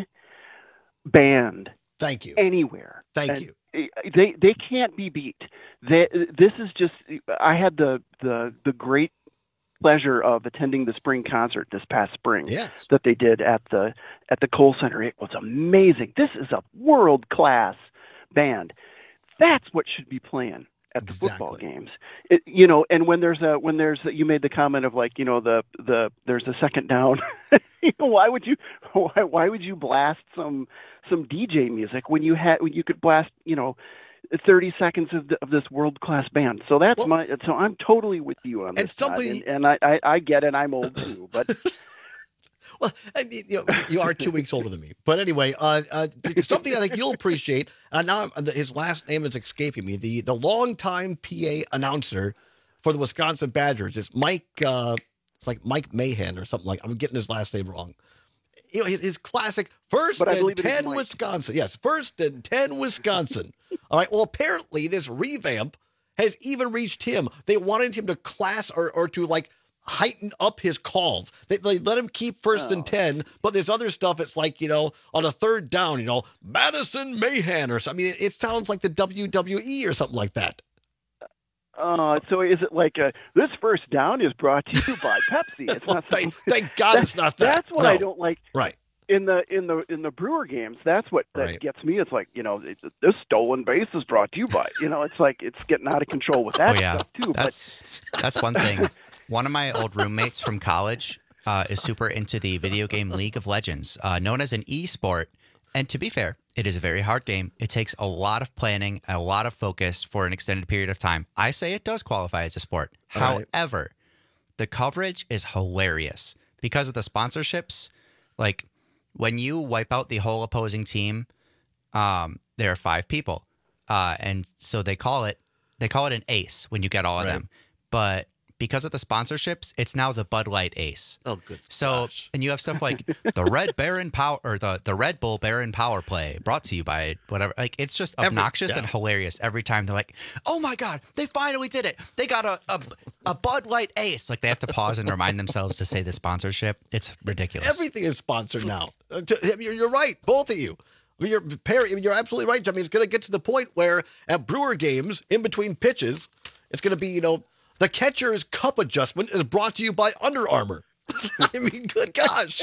band Thank you. anywhere. Thank And you. They they can't be beat. They, this is just. I had the the the great pleasure of attending the spring concert this past spring Yes. that they did at the at the Kohl Center. It was amazing. This is a world class band. That's what should be playing at the football Exactly. games. It, you know, and when there's a when there's a, you made the comment of like you know the the there's a second down. You know, why would you why why would you blast some some D J music when you had when you could blast you know thirty seconds of, the, of this world class band? So that's Well- my so I'm totally with you on this, And Todd, something- and, and I, I I get it. I'm old too, but Well, I mean, you know, you are two weeks older than me. But anyway, uh, uh, something I think you'll appreciate, uh, now I'm- his last name is escaping me, the, the longtime P A announcer for the Wisconsin Badgers is Mike, uh, it's like Mike Mahan or something like I'm getting his last name wrong. You know, his, his classic first But I and believe it is ten Mike. Wisconsin. Yes, first and ten Wisconsin. All right, well, apparently this revamp has even reached him. They wanted him to class or, or to like heighten up his calls. They, they let him keep first and ten, but there's other stuff. It's like, you know, on a third down, you know, Madison Mahan or something. I mean, it, it sounds like the W W E or something like that. uh, so is it like uh this first down is brought to you by Pepsi? It's not. Thank, thank God it's not that. That's what No. I don't like. Right. In the in the in the Brewer games, that's what that Right. gets me. It's like you know, it, this stolen base is brought to you by. You know, it's like it's getting out of control with that Oh yeah, stuff too. that's that's one thing. One of my old roommates from college uh, is super into the video game League of Legends, uh, known as an e-sport. And to be fair, it is a very hard game. It takes a lot of planning, a lot of focus for an extended period of time. I say it does qualify as a sport. All right. However, the coverage is hilarious because of the sponsorships. Like when you wipe out the whole opposing team, um, there are five people, uh, and so they call it they call it an ace when you get all of Right. them. But because of the sponsorships, it's now the Bud Light Ace. Oh, good. So, gosh. and you have stuff like the Red Baron Power or the, the Red Bull Baron Power Play brought to you by whatever. Like, it's just Every- obnoxious yeah. and hilarious every time they're like, oh my God, they finally did it. They got a, a, a Bud Light Ace. Like, they have to pause and remind themselves to say the sponsorship. It's ridiculous. Everything is sponsored now. Uh, to- You're you're right, both of you. I mean, you're Perry. I mean, you're absolutely right. I mean, it's going to get to the point where at Brewer games, in between pitches, it's going to be, you know, the catcher's cup adjustment is brought to you by Under Armour. I mean, good gosh.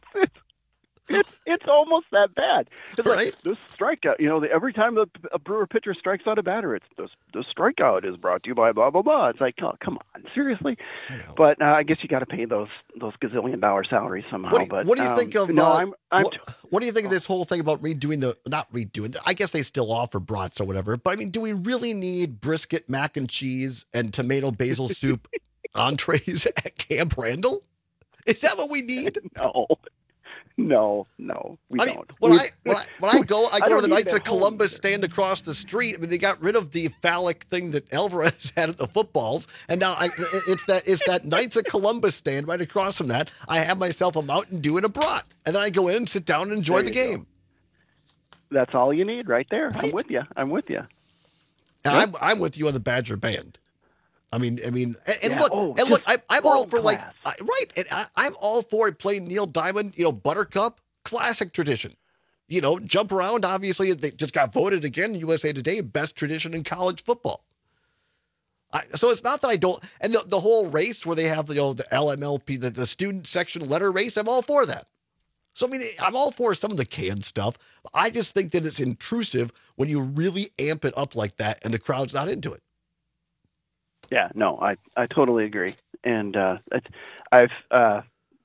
it's it's almost that bad. It's Right. like this strikeout. You know, the, every time the, a Brewer pitcher strikes out a batter, it's this the strikeout is brought to you by blah blah blah. It's like, oh, come on, seriously. But uh, I guess you got to pay those those gazillion dollar salaries somehow. What do you, but what do you um, think of? No, uh, I'm. I'm what, what do you think of this whole thing about redoing the not redoing? I guess they still offer brats or whatever. But I mean, do we really need brisket, mac and cheese, and tomato basil soup entrees at Camp Randall? Is that what we need? no, No, no, we I don't. mean, when we, I when I when I go, I I go to don't the need Knights it of at home Columbus either. stand across the street. I mean, they got rid of the phallic thing that Alvarez had at the footballs, and now I, it's that it's that Knights of Columbus stand right across from that. I have myself a Mountain Dew and a brat, and then I go in and sit down and enjoy There the you go. game. That's all you need right there. Right? I'm with you. I'm with you. And Yep. I'm I'm with you on the Badger band. I mean, I mean, and, and Yeah. look, Oh, and look, I, just I'm all for world like, class. I, right, and I, I'm all for playing Neil Diamond, you know, Buttercup, classic tradition. You know, jump around. Obviously, they just got voted again, U S A Today, best tradition in college football. I, so it's not that I don't, and the, the whole race where they have, you know, the L M L P, the, the student section letter race, I'm all for that. So, I mean, I'm all for some of the canned stuff. I just think that it's intrusive when you really amp it up like that and the crowd's not into it. Yeah, no, I, I totally agree. And uh, it, I've, uh,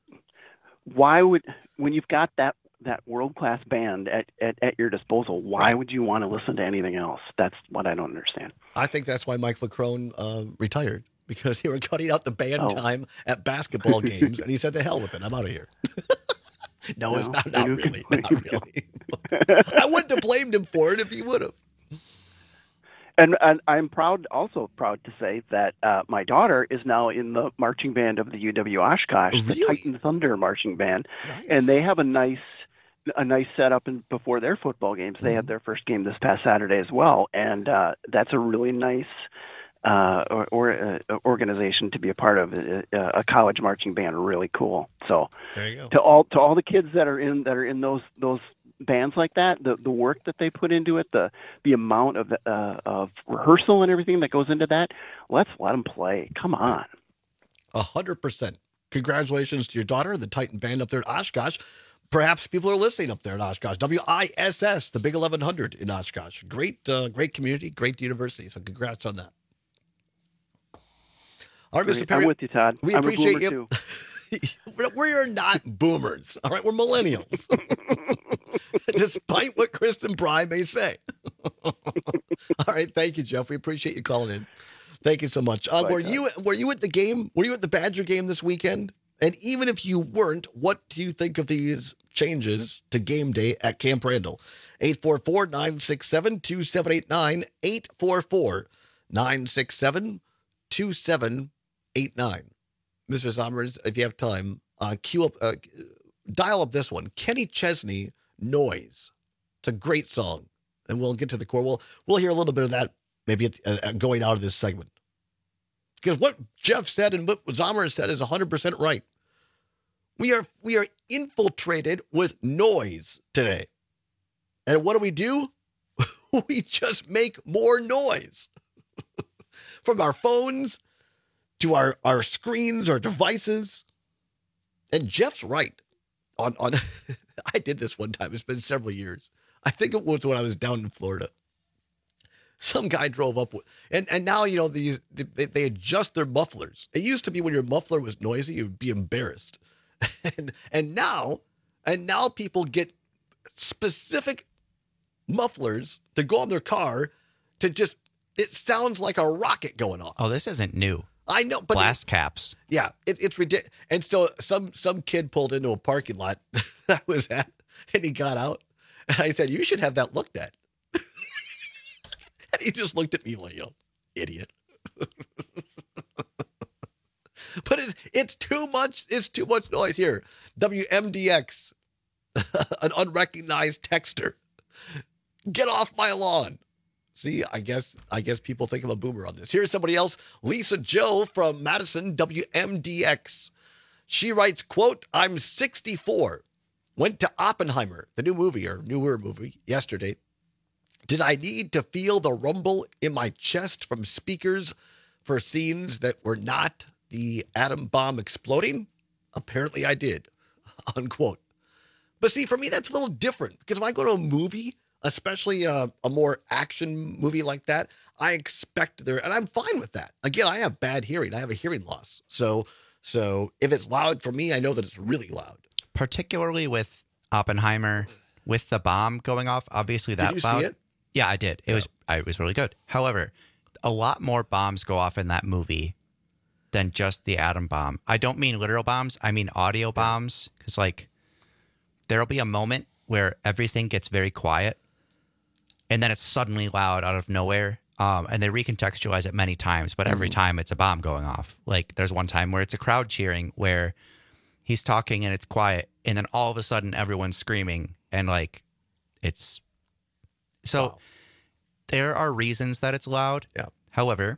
why would, when you've got that, that world-class band at, at, at your disposal, why Right. would you want to listen to anything else? That's what I don't understand. I think that's why Mike LeCrone uh, retired, because they were cutting out the band Oh. time at basketball games, and he said, "The hell with it, I'm out of here." no, No, it's not, I not do really, completely- not really. I wouldn't have blamed him for it if he would have. And, and I'm proud, also proud to say that uh, my daughter is now in the marching band of the U W Oshkosh, the Really? Titan Thunder marching band, Nice. and they have a nice, a nice setup in, before their football games. They had their first game this past Saturday as well, and uh, that's a really nice uh, or, or uh, organization to be a part of. Uh, a college marching band, really cool. So There you go. to all to all the kids that are in that are in those those bands like that, the the work that they put into it, the the amount of uh, of rehearsal and everything that goes into that, let's let them play. Come on. A hundred percent. Congratulations to your daughter, the Titan band up there at Oshkosh. Perhaps people are listening up there at Oshkosh. W I S S, the Big eleven hundred in Oshkosh. Great, uh, great community, great university. So congrats on that. All right, Mister Great. Perry. I'm with you, Todd. We I'm appreciate a boomer you. too. We're not boomers. All right, we're millennials. Despite what Kristen Bry may say. All right, thank you, Jeff. We appreciate you calling in. Thank you so much. Uh, Bye, were Todd. you were you at the game? Were you at the Badger game this weekend? And even if you weren't, what do you think of these changes to game day at Camp Randall? eight four four, nine six seven, two seven eight nine, eight four four, nine six seven, two seven eight nine. Mister Sommers, if you have time, uh, cue up, uh, dial up this one. Kenny Chesney, Noise. It's a great song. And we'll get to the core. We'll, we'll hear a little bit of that maybe at, uh, going out of this segment. Because what Jeff said and what Zomer said is one hundred percent right. We are we are infiltrated with noise today. And what do we do? We just make more noise. From our phones to our, our screens, our devices. And Jeff's right. On on I did this one time. It's been several years. I think it was when I was down in Florida. Some guy drove up with, and, and now, you know, these, they, they adjust their mufflers. It used to be when your muffler was noisy, you would be embarrassed. And, and now, and now people get specific mufflers to go on their car to just, it sounds like a rocket going off. Oh, this isn't new. I know, but Blast caps. yeah, it, it's ridiculous. And so some some kid pulled into a parking lot that I was at, and he got out, and I said, "You should have that looked at." And he just looked at me like, "You know, idiot." But it's it's too much. It's too much noise here. W M D X, an unrecognized texter. Get off my lawn. See, I guess I guess people think I'm a boomer on this. Here's somebody else, Lisa Joe from Madison, W M D X. She writes, quote, "I'm sixty-four. Went to Oppenheimer, the new movie or newer movie, yesterday. Did I need to feel the rumble in my chest from speakers for scenes that were not the atom bomb exploding? Apparently I did," unquote. But see, for me, that's a little different because if I go to a movie, especially a, a more action movie like that, I expect there, and I'm fine with that. Again, I have bad hearing. I have a hearing loss. So, so if it's loud for me, I know that it's really loud. Particularly with Oppenheimer, with the bomb going off, obviously that Did you loud. see it? Yeah, I did. It Yeah. was I, it was really good. However, a lot more bombs go off in that movie than just the atom bomb. I don't mean literal bombs. I mean audio bombs, because like there'll be a moment where everything gets very quiet, and then it's suddenly loud out of nowhere. Um, and they recontextualize it many times, but every time it's a bomb going off. Like there's one time where it's a crowd cheering where he's talking and it's quiet, and then all of a sudden everyone's screaming, and like it's so wow. There are reasons that it's loud. Yeah. However,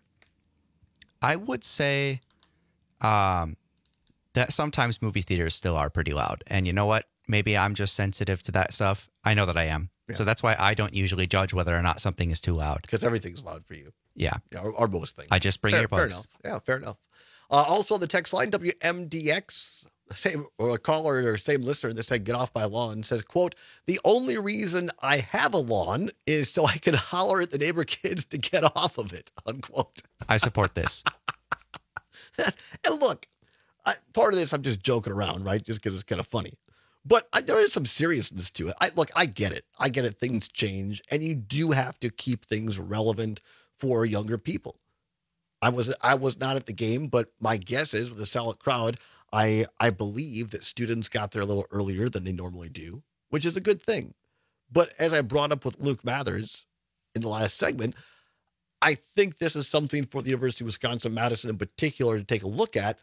I would say um, that sometimes movie theaters still are pretty loud. And you know what? Maybe I'm just sensitive to that stuff. I know that I am. Yeah. So that's why I don't usually judge whether or not something is too loud. Because everything's loud for you. Yeah. Yeah, or, or most things. I just bring fair, earbuds. Fair enough. Yeah, fair enough. Uh, also, the text line, W M D X, same or a caller or same listener that said, get off my lawn, says, quote, the only reason I have a lawn is so I can holler at the neighbor kids to get off of it, unquote. I support this. And look, I, part of this, I'm just joking around, right? Just because it's kind of funny. But I, there is some seriousness to it. I Look, I get it. I get it. Things change, and you do have to keep things relevant for younger people. I was I was not at the game, but my guess is with a solid crowd, I I believe that students got there a little earlier than they normally do, which is a good thing. But as I brought up with Luke Mathers in the last segment, I think this is something for the University of Wisconsin-Madison in particular to take a look at.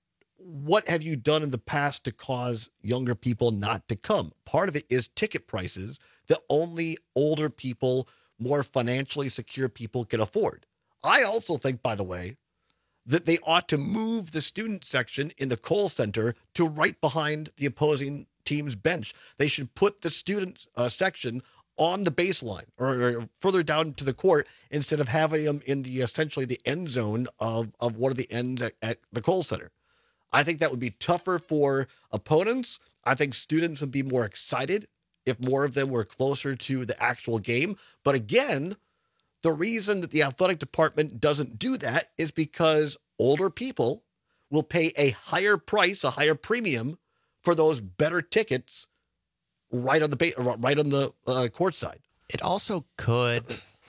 What have you done in the past to cause younger people not to come? Part of it is ticket prices that only older people, more financially secure people can afford. I also think, by the way, that they ought to move the student section in the Kohl Center to right behind the opposing team's bench. They should put the student uh, section on the baseline or, or further down to the court instead of having them in the essentially the end zone of, of one of the ends at, at the Kohl Center. I think that would be tougher for opponents. I think students would be more excited if more of them were closer to the actual game. But again, the reason that the athletic department doesn't do that is because older people will pay a higher price, a higher premium for those better tickets right on the right on the uh, court side. It also could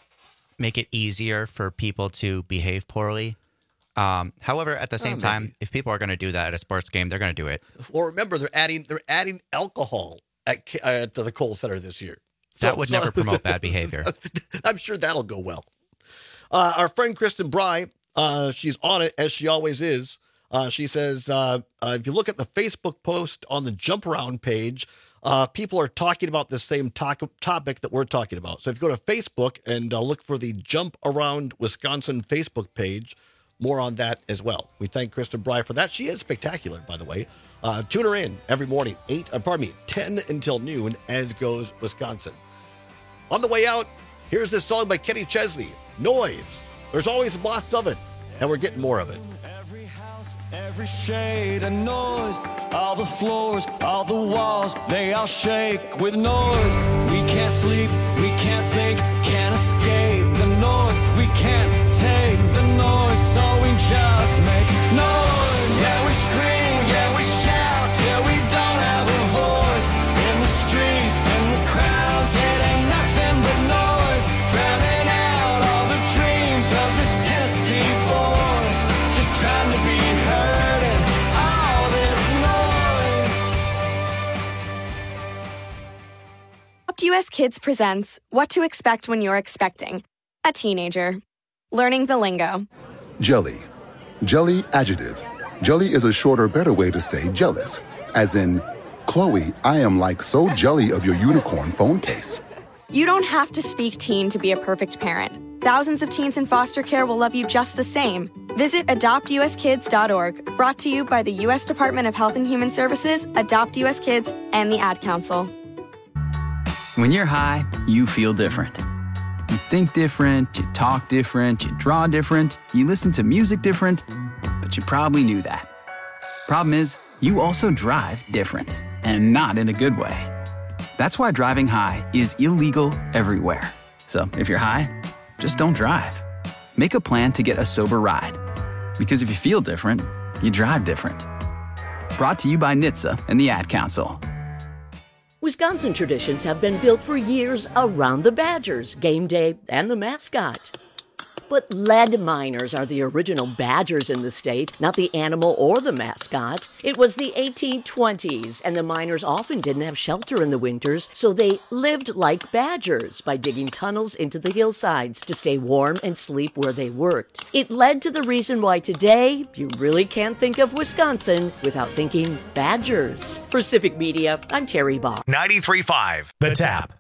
make it easier for people to behave poorly. Um, however, at the same oh, time, if people are going to do that at a sports game, they're going to do it. Well, remember, they're adding they're adding alcohol at, uh, at the Kohl Center this year. So, that would so, never promote bad behavior. I'm sure that'll go well. Uh, our friend Kristen Bry, uh, she's on it, as she always is. Uh, she says, uh, uh, if you look at the Facebook post on the Jump Around page, uh, people are talking about the same to- topic that we're talking about. So if you go to Facebook and uh, look for the Jump Around Wisconsin Facebook page, more on that as well. We thank Kristen Bry for that. She is spectacular, by the way. Uh, tune her in every morning, eight, uh, pardon me, ten until noon, as goes Wisconsin. On the way out, here's this song by Kenny Chesney, Noise. There's always lots of it, and we're getting more of it. Every house, every shade of noise, all the floors, all the walls, they all shake with noise. We can't sleep, we can't think, can't escape the noise. We can't take the noise, so we just make noise. Yeah, we scream, yeah, we shout, till we don't have a voice. In the streets, in the crowds, it ain't nothing but noise. Drowning out all the dreams of this Tennessee boy. Just trying to be heard in all this noise. Adopt U S Kids presents What to Expect When You're Expecting a Teenager. Learning the lingo. Jelly. Jelly adjective. Jelly is a shorter, better way to say jealous. As in, Chloe, I am like so jelly of your unicorn phone case. You don't have to speak teen to be a perfect parent. Thousands of teens in foster care will love you just the same. Visit adopt u s kids dot org, brought to you by the U S Department of Health and Human Services, Adopt U S Kids, and the Ad Council. When you're high, you feel different. You think different, you talk different, you draw different, you listen to music different, but you probably knew that. Problem is, you also drive different, and not in a good way. That's why driving high is illegal everywhere. So if you're high, just don't drive. Make a plan to get a sober ride. Because if you feel different, you drive different. Brought to you by N H T S A and the Ad Council. Wisconsin traditions have been built for years around the Badgers, game day, and the mascot. But lead miners are the original badgers in the state, not the animal or the mascot. It was the eighteen twenties, and the miners often didn't have shelter in the winters, so they lived like badgers by digging tunnels into the hillsides to stay warm and sleep where they worked. It led to the reason why today you really can't think of Wisconsin without thinking badgers. For Civic Media, I'm Terry Bach. ninety-three point five, The Tap.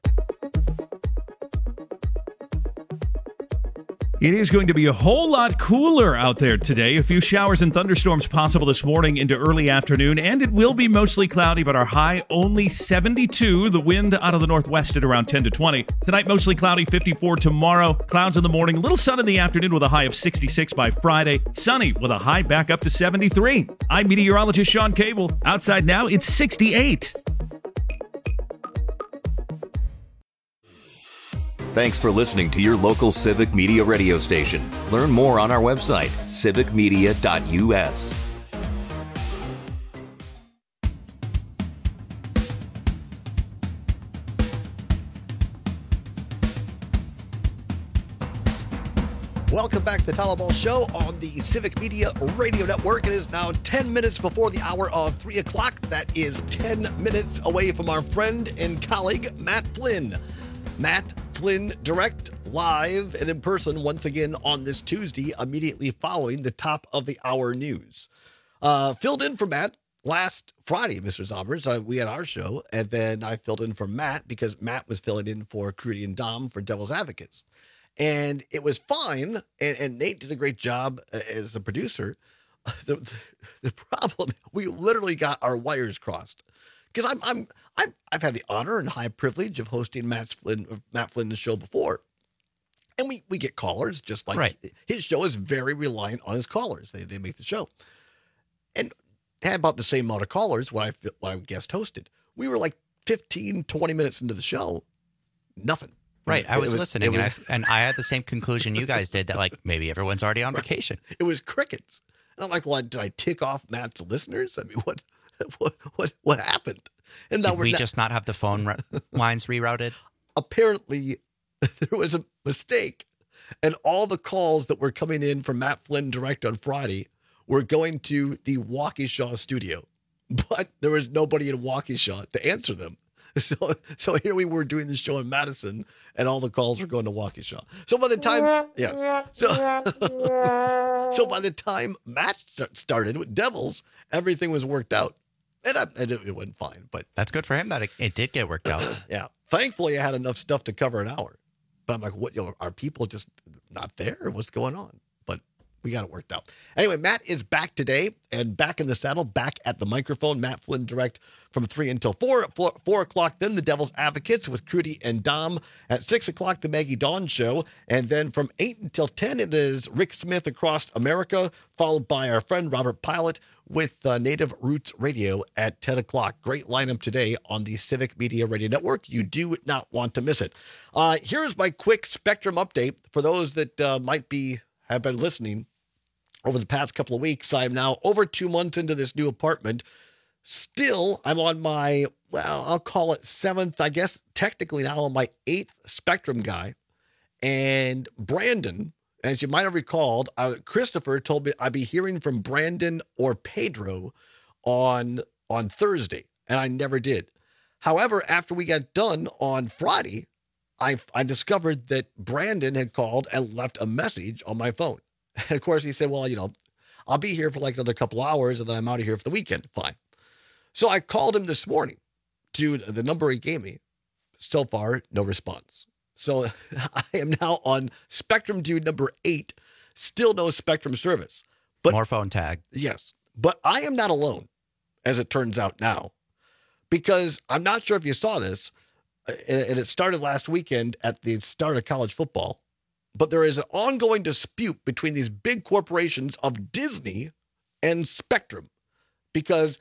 It is going to be a whole lot cooler out there today. A few showers and thunderstorms possible this morning into early afternoon, and it will be mostly cloudy, but our high only seventy-two. The wind out of the northwest at around ten to twenty. Tonight, mostly cloudy, fifty-four tomorrow. Clouds in the morning, a little sun in the afternoon with a high of sixty-six by Friday. Sunny with a high back up to seventy-three. I'm meteorologist Sean Cable. Outside now, it's sixty-eight. Thanks for listening to your local Civic Media radio station. Learn more on our website, civic media dot u s. Welcome back to the Tyler Ball Show on the Civic Media Radio Network. It is now ten minutes before the hour of three o'clock. That is ten minutes away from our friend and colleague, Matt Flynn. Matt Flynn Direct, live and in person once again on this Tuesday, immediately following the top of the hour news. Uh, filled in for Matt last Friday, Mister Zombers. Uh, we had our show, and then I filled in for Matt because Matt was filling in for Crudy and Dom for Devil's Advocates. And it was fine, and, and Nate did a great job as the producer. The, the problem, we literally got our wires crossed. Because I'm, I'm, I'm, I've had the honor and high privilege of hosting Matt Flynn, Matt Flynn's show before, and we, we get callers. Just like right. His show is very reliant on his callers. They they make the show, and had about the same amount of callers when I when I guest hosted. We were like fifteen, twenty minutes into the show, nothing. Right, I was, was listening, was, and, I, and I had the same conclusion you guys did that like maybe everyone's already on vacation. It was crickets. And I'm like, well, did I tick off Matt's listeners? I mean, what? What what what happened? And now Did we're we not, just not have the phone re- lines rerouted? Apparently, there was a mistake, and all the calls that were coming in from Matt Flynn Direct on Friday were going to the Waukesha studio, but there was nobody in Waukesha to answer them. So so here we were doing the show in Madison, and all the calls were going to Waukesha. So by the time yes, so so by the time Matt st- started with Devils, everything was worked out. And, I, and it, it went fine, but that's good for him that it, it did get worked out. Yeah, thankfully I had enough stuff to cover an hour. But I'm like, what? You know, are people just not there? What's going on? But we got it worked out. Anyway, Matt is back today and back in the saddle, back at the microphone. Matt Flynn Direct from three until four. At four, four o'clock, then the Devil's Advocates with Crudy and Dom. At six o'clock, the Maggie Dawn Show. And then from eight until ten, it is Rick Smith Across America, followed by our friend Robert Pilot with uh, Native Roots Radio at ten o'clock. Great lineup today on the Civic Media Radio Network. You do not want to miss it. Uh, here's my quick Spectrum update for those that uh, might be have been listening over the past couple of weeks. I'm now over two months into this new apartment. Still, I'm on my, well, I'll call it seventh, I guess, technically now on my eighth Spectrum guy. And Brandon, as you might have recalled, uh, Christopher told me I'd be hearing from Brandon or Pedro on, on Thursday, and I never did. However, after we got done on Friday, I, I discovered that Brandon had called and left a message on my phone. And of course, he said, well, you know, I'll be here for like another couple hours, and then I'm out of here for the weekend. Fine. So I called him this morning to the number he gave me. So far, no response. So I am now on Spectrum Dude number eight. Still no Spectrum service. But more phone tag. Yes. But I am not alone, as it turns out now. Because I'm not sure if you saw this, and it started last weekend at the start of college football. But there is an ongoing dispute between these big corporations of Disney and Spectrum. Because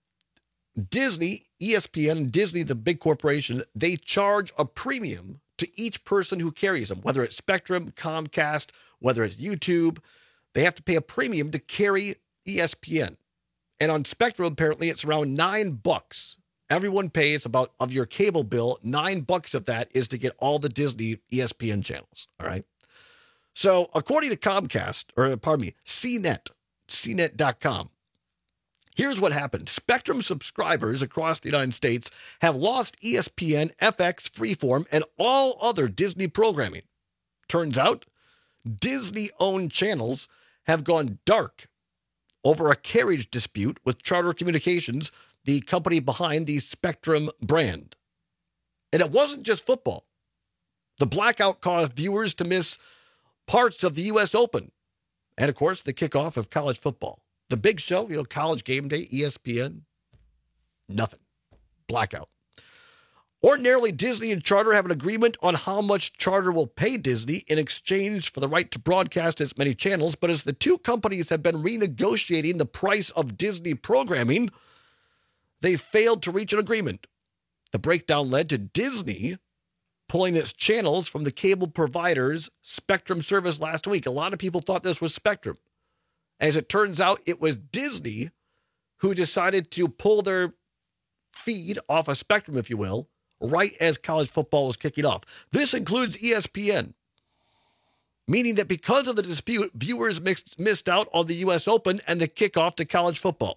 Disney, E S P N, Disney, the big corporation, they charge a premium to each person who carries them, whether it's Spectrum, Comcast, whether it's YouTube. They have to pay a premium to carry E S P N. And on Spectrum, apparently, it's around nine bucks. Everyone pays about, of your cable bill, nine bucks of that is to get all the Disney E S P N channels, all right? So according to Comcast, or pardon me, C net, C net dot com, here's what happened. Spectrum subscribers across the United States have lost E S P N, F X, Freeform, and all other Disney programming. Turns out, Disney-owned channels have gone dark over a carriage dispute with Charter Communications, the company behind the Spectrum brand. And it wasn't just football. The blackout caused viewers to miss parts of the U S Open and, of course, the kickoff of college football. The big show, you know, College Game Day, E S P N, nothing. Blackout. Ordinarily, Disney and Charter have an agreement on how much Charter will pay Disney in exchange for the right to broadcast as many channels, but as the two companies have been renegotiating the price of Disney programming, they failed to reach an agreement. The breakdown led to Disney pulling its channels from the cable provider's Spectrum service last week. A lot of people thought this was Spectrum. As it turns out, it was Disney who decided to pull their feed off of Spectrum, if you will, right as college football was kicking off. This includes E S P N, meaning that because of the dispute, viewers mixed, missed out on the U S Open and the kickoff to college football.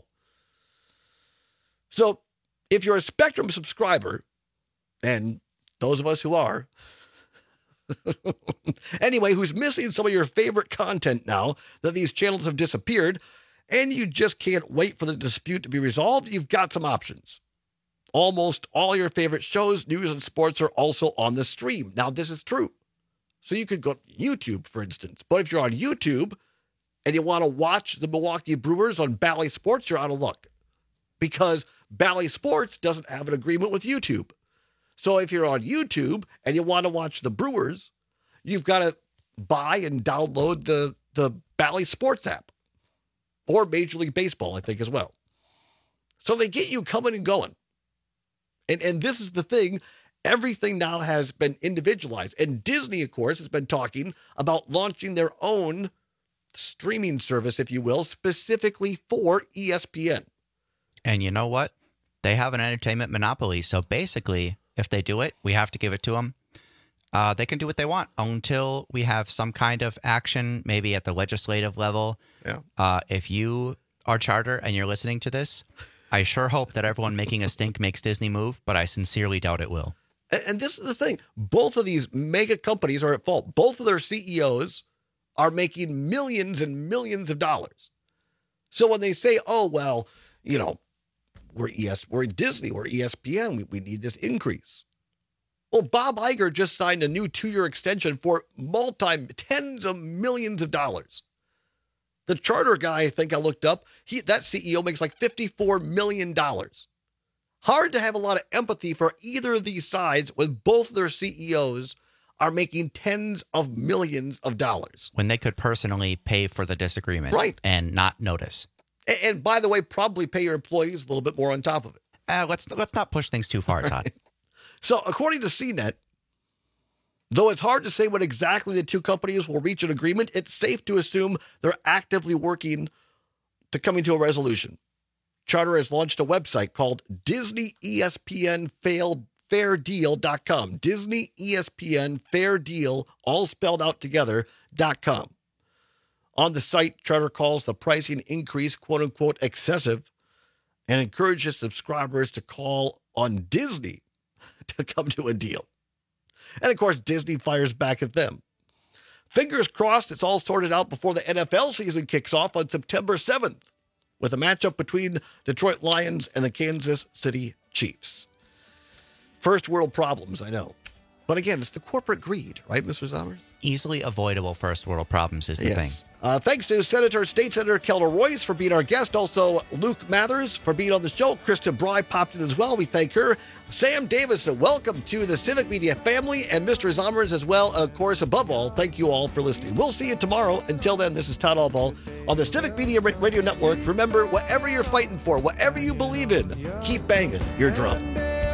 So if you're a Spectrum subscriber, and those of us who are, anyway, who's missing some of your favorite content now that these channels have disappeared, and you just can't wait for the dispute to be resolved, you've got some options. Almost all your favorite shows, news, and sports are also on the stream. Now, this is true. So you could go to YouTube, for instance. But if you're on YouTube and you want to watch the Milwaukee Brewers on Bally Sports, you're out of luck. Because Bally Sports doesn't have an agreement with YouTube. So if you're on YouTube and you want to watch the Brewers, you've got to buy and download the, the Bally Sports app. Or Major League Baseball, I think, as well. So they get you coming and going. And and this is the thing, everything now has been individualized. And Disney, of course, has been talking about launching their own streaming service, if you will, specifically for E S P N. And you know what? They have an entertainment monopoly. So basically, if they do it, we have to give it to them. Uh, they can do what they want until we have some kind of action, maybe at the legislative level. Yeah. Uh, if you are Charter and you're listening to this, I sure hope that everyone making a stink makes Disney move, but I sincerely doubt it will. And, and this is the thing. Both of these mega companies are at fault. Both of their C E Os are making millions and millions of dollars. So when they say, oh, well, you know, we're E S, we're Disney, we're E S P N, we, we need this increase. Well, Bob Iger just signed a new two-year extension for multi, tens of millions of dollars. The Charter guy, I think I looked up, he that C E O makes like fifty-four million dollars. Hard to have a lot of empathy for either of these sides when both of their C E Os are making tens of millions of dollars. When they could personally pay for the disagreement. Right. And not notice. And, and by the way, probably pay your employees a little bit more on top of it. Uh, let's, let's not push things too far, Todd. Right. So according to C net, though it's hard to say when exactly the two companies will reach an agreement, it's safe to assume they're actively working to coming to a resolution. Charter has launched a website called Disney E S P N Fair Deal dot com. Disney E S P N Fair Deal, all spelled out together, dot com. On the site, Charter calls the pricing increase, quote unquote, excessive and encourages subscribers to call on Disney to come to a deal. And of course, Disney fires back at them. Fingers crossed it's all sorted out before the N F L season kicks off on September seventh with a matchup between Detroit Lions and the Kansas City Chiefs. First world problems, I know. But again, it's the corporate greed, right, Mister Zommers? Easily avoidable first world problems is the yes. thing. Uh, thanks to Senator, State Senator Kelda Royce for being our guest. Also, Luke Mathers for being on the show. Kristen Bry popped in as well. We thank her. Sam Davison, welcome to the Civic Media family, and Mister Zommers as well. Of course, above all, thank you all for listening. We'll see you tomorrow. Until then, this is Todd Albaugh on the Civic Media Radio Network. Remember, whatever you're fighting for, whatever you believe in, keep banging your drum.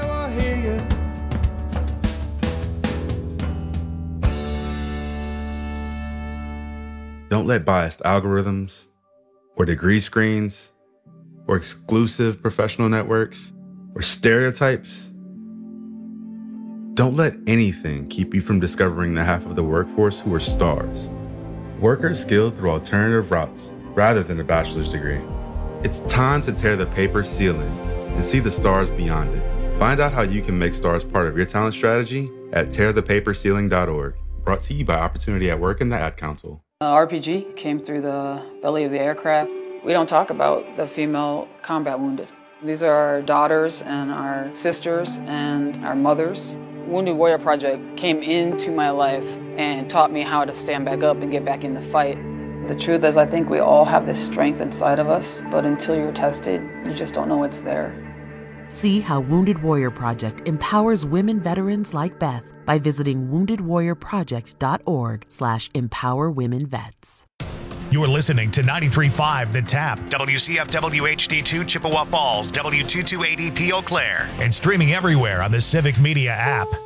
Don't let biased algorithms or degree screens or exclusive professional networks or stereotypes, don't let anything keep you from discovering the half of the workforce who are stars Work are skilled through alternative routes rather than a bachelor's degree. It's time to tear the paper ceiling and see the stars beyond it. Find out how you can make stars part of your talent strategy at tear the paper ceiling dot org. Brought to you by Opportunity at Work and the Ad Council. Uh, R P G came through the belly of the aircraft. We don't talk about the female combat wounded. These are our daughters and our sisters and our mothers. Wounded Warrior Project came into my life and taught me how to stand back up and get back in the fight. The truth is, I think we all have this strength inside of us, but until you're tested, you just don't know it's there. See how Wounded Warrior Project empowers women veterans like Beth by visiting wounded warrior project dot org slash empower women vets. You're listening to ninety-three point five The Tap, W C F W H D two Chippewa Falls, W two two eight zero P Eau Claire, and streaming everywhere on the Civic Media app.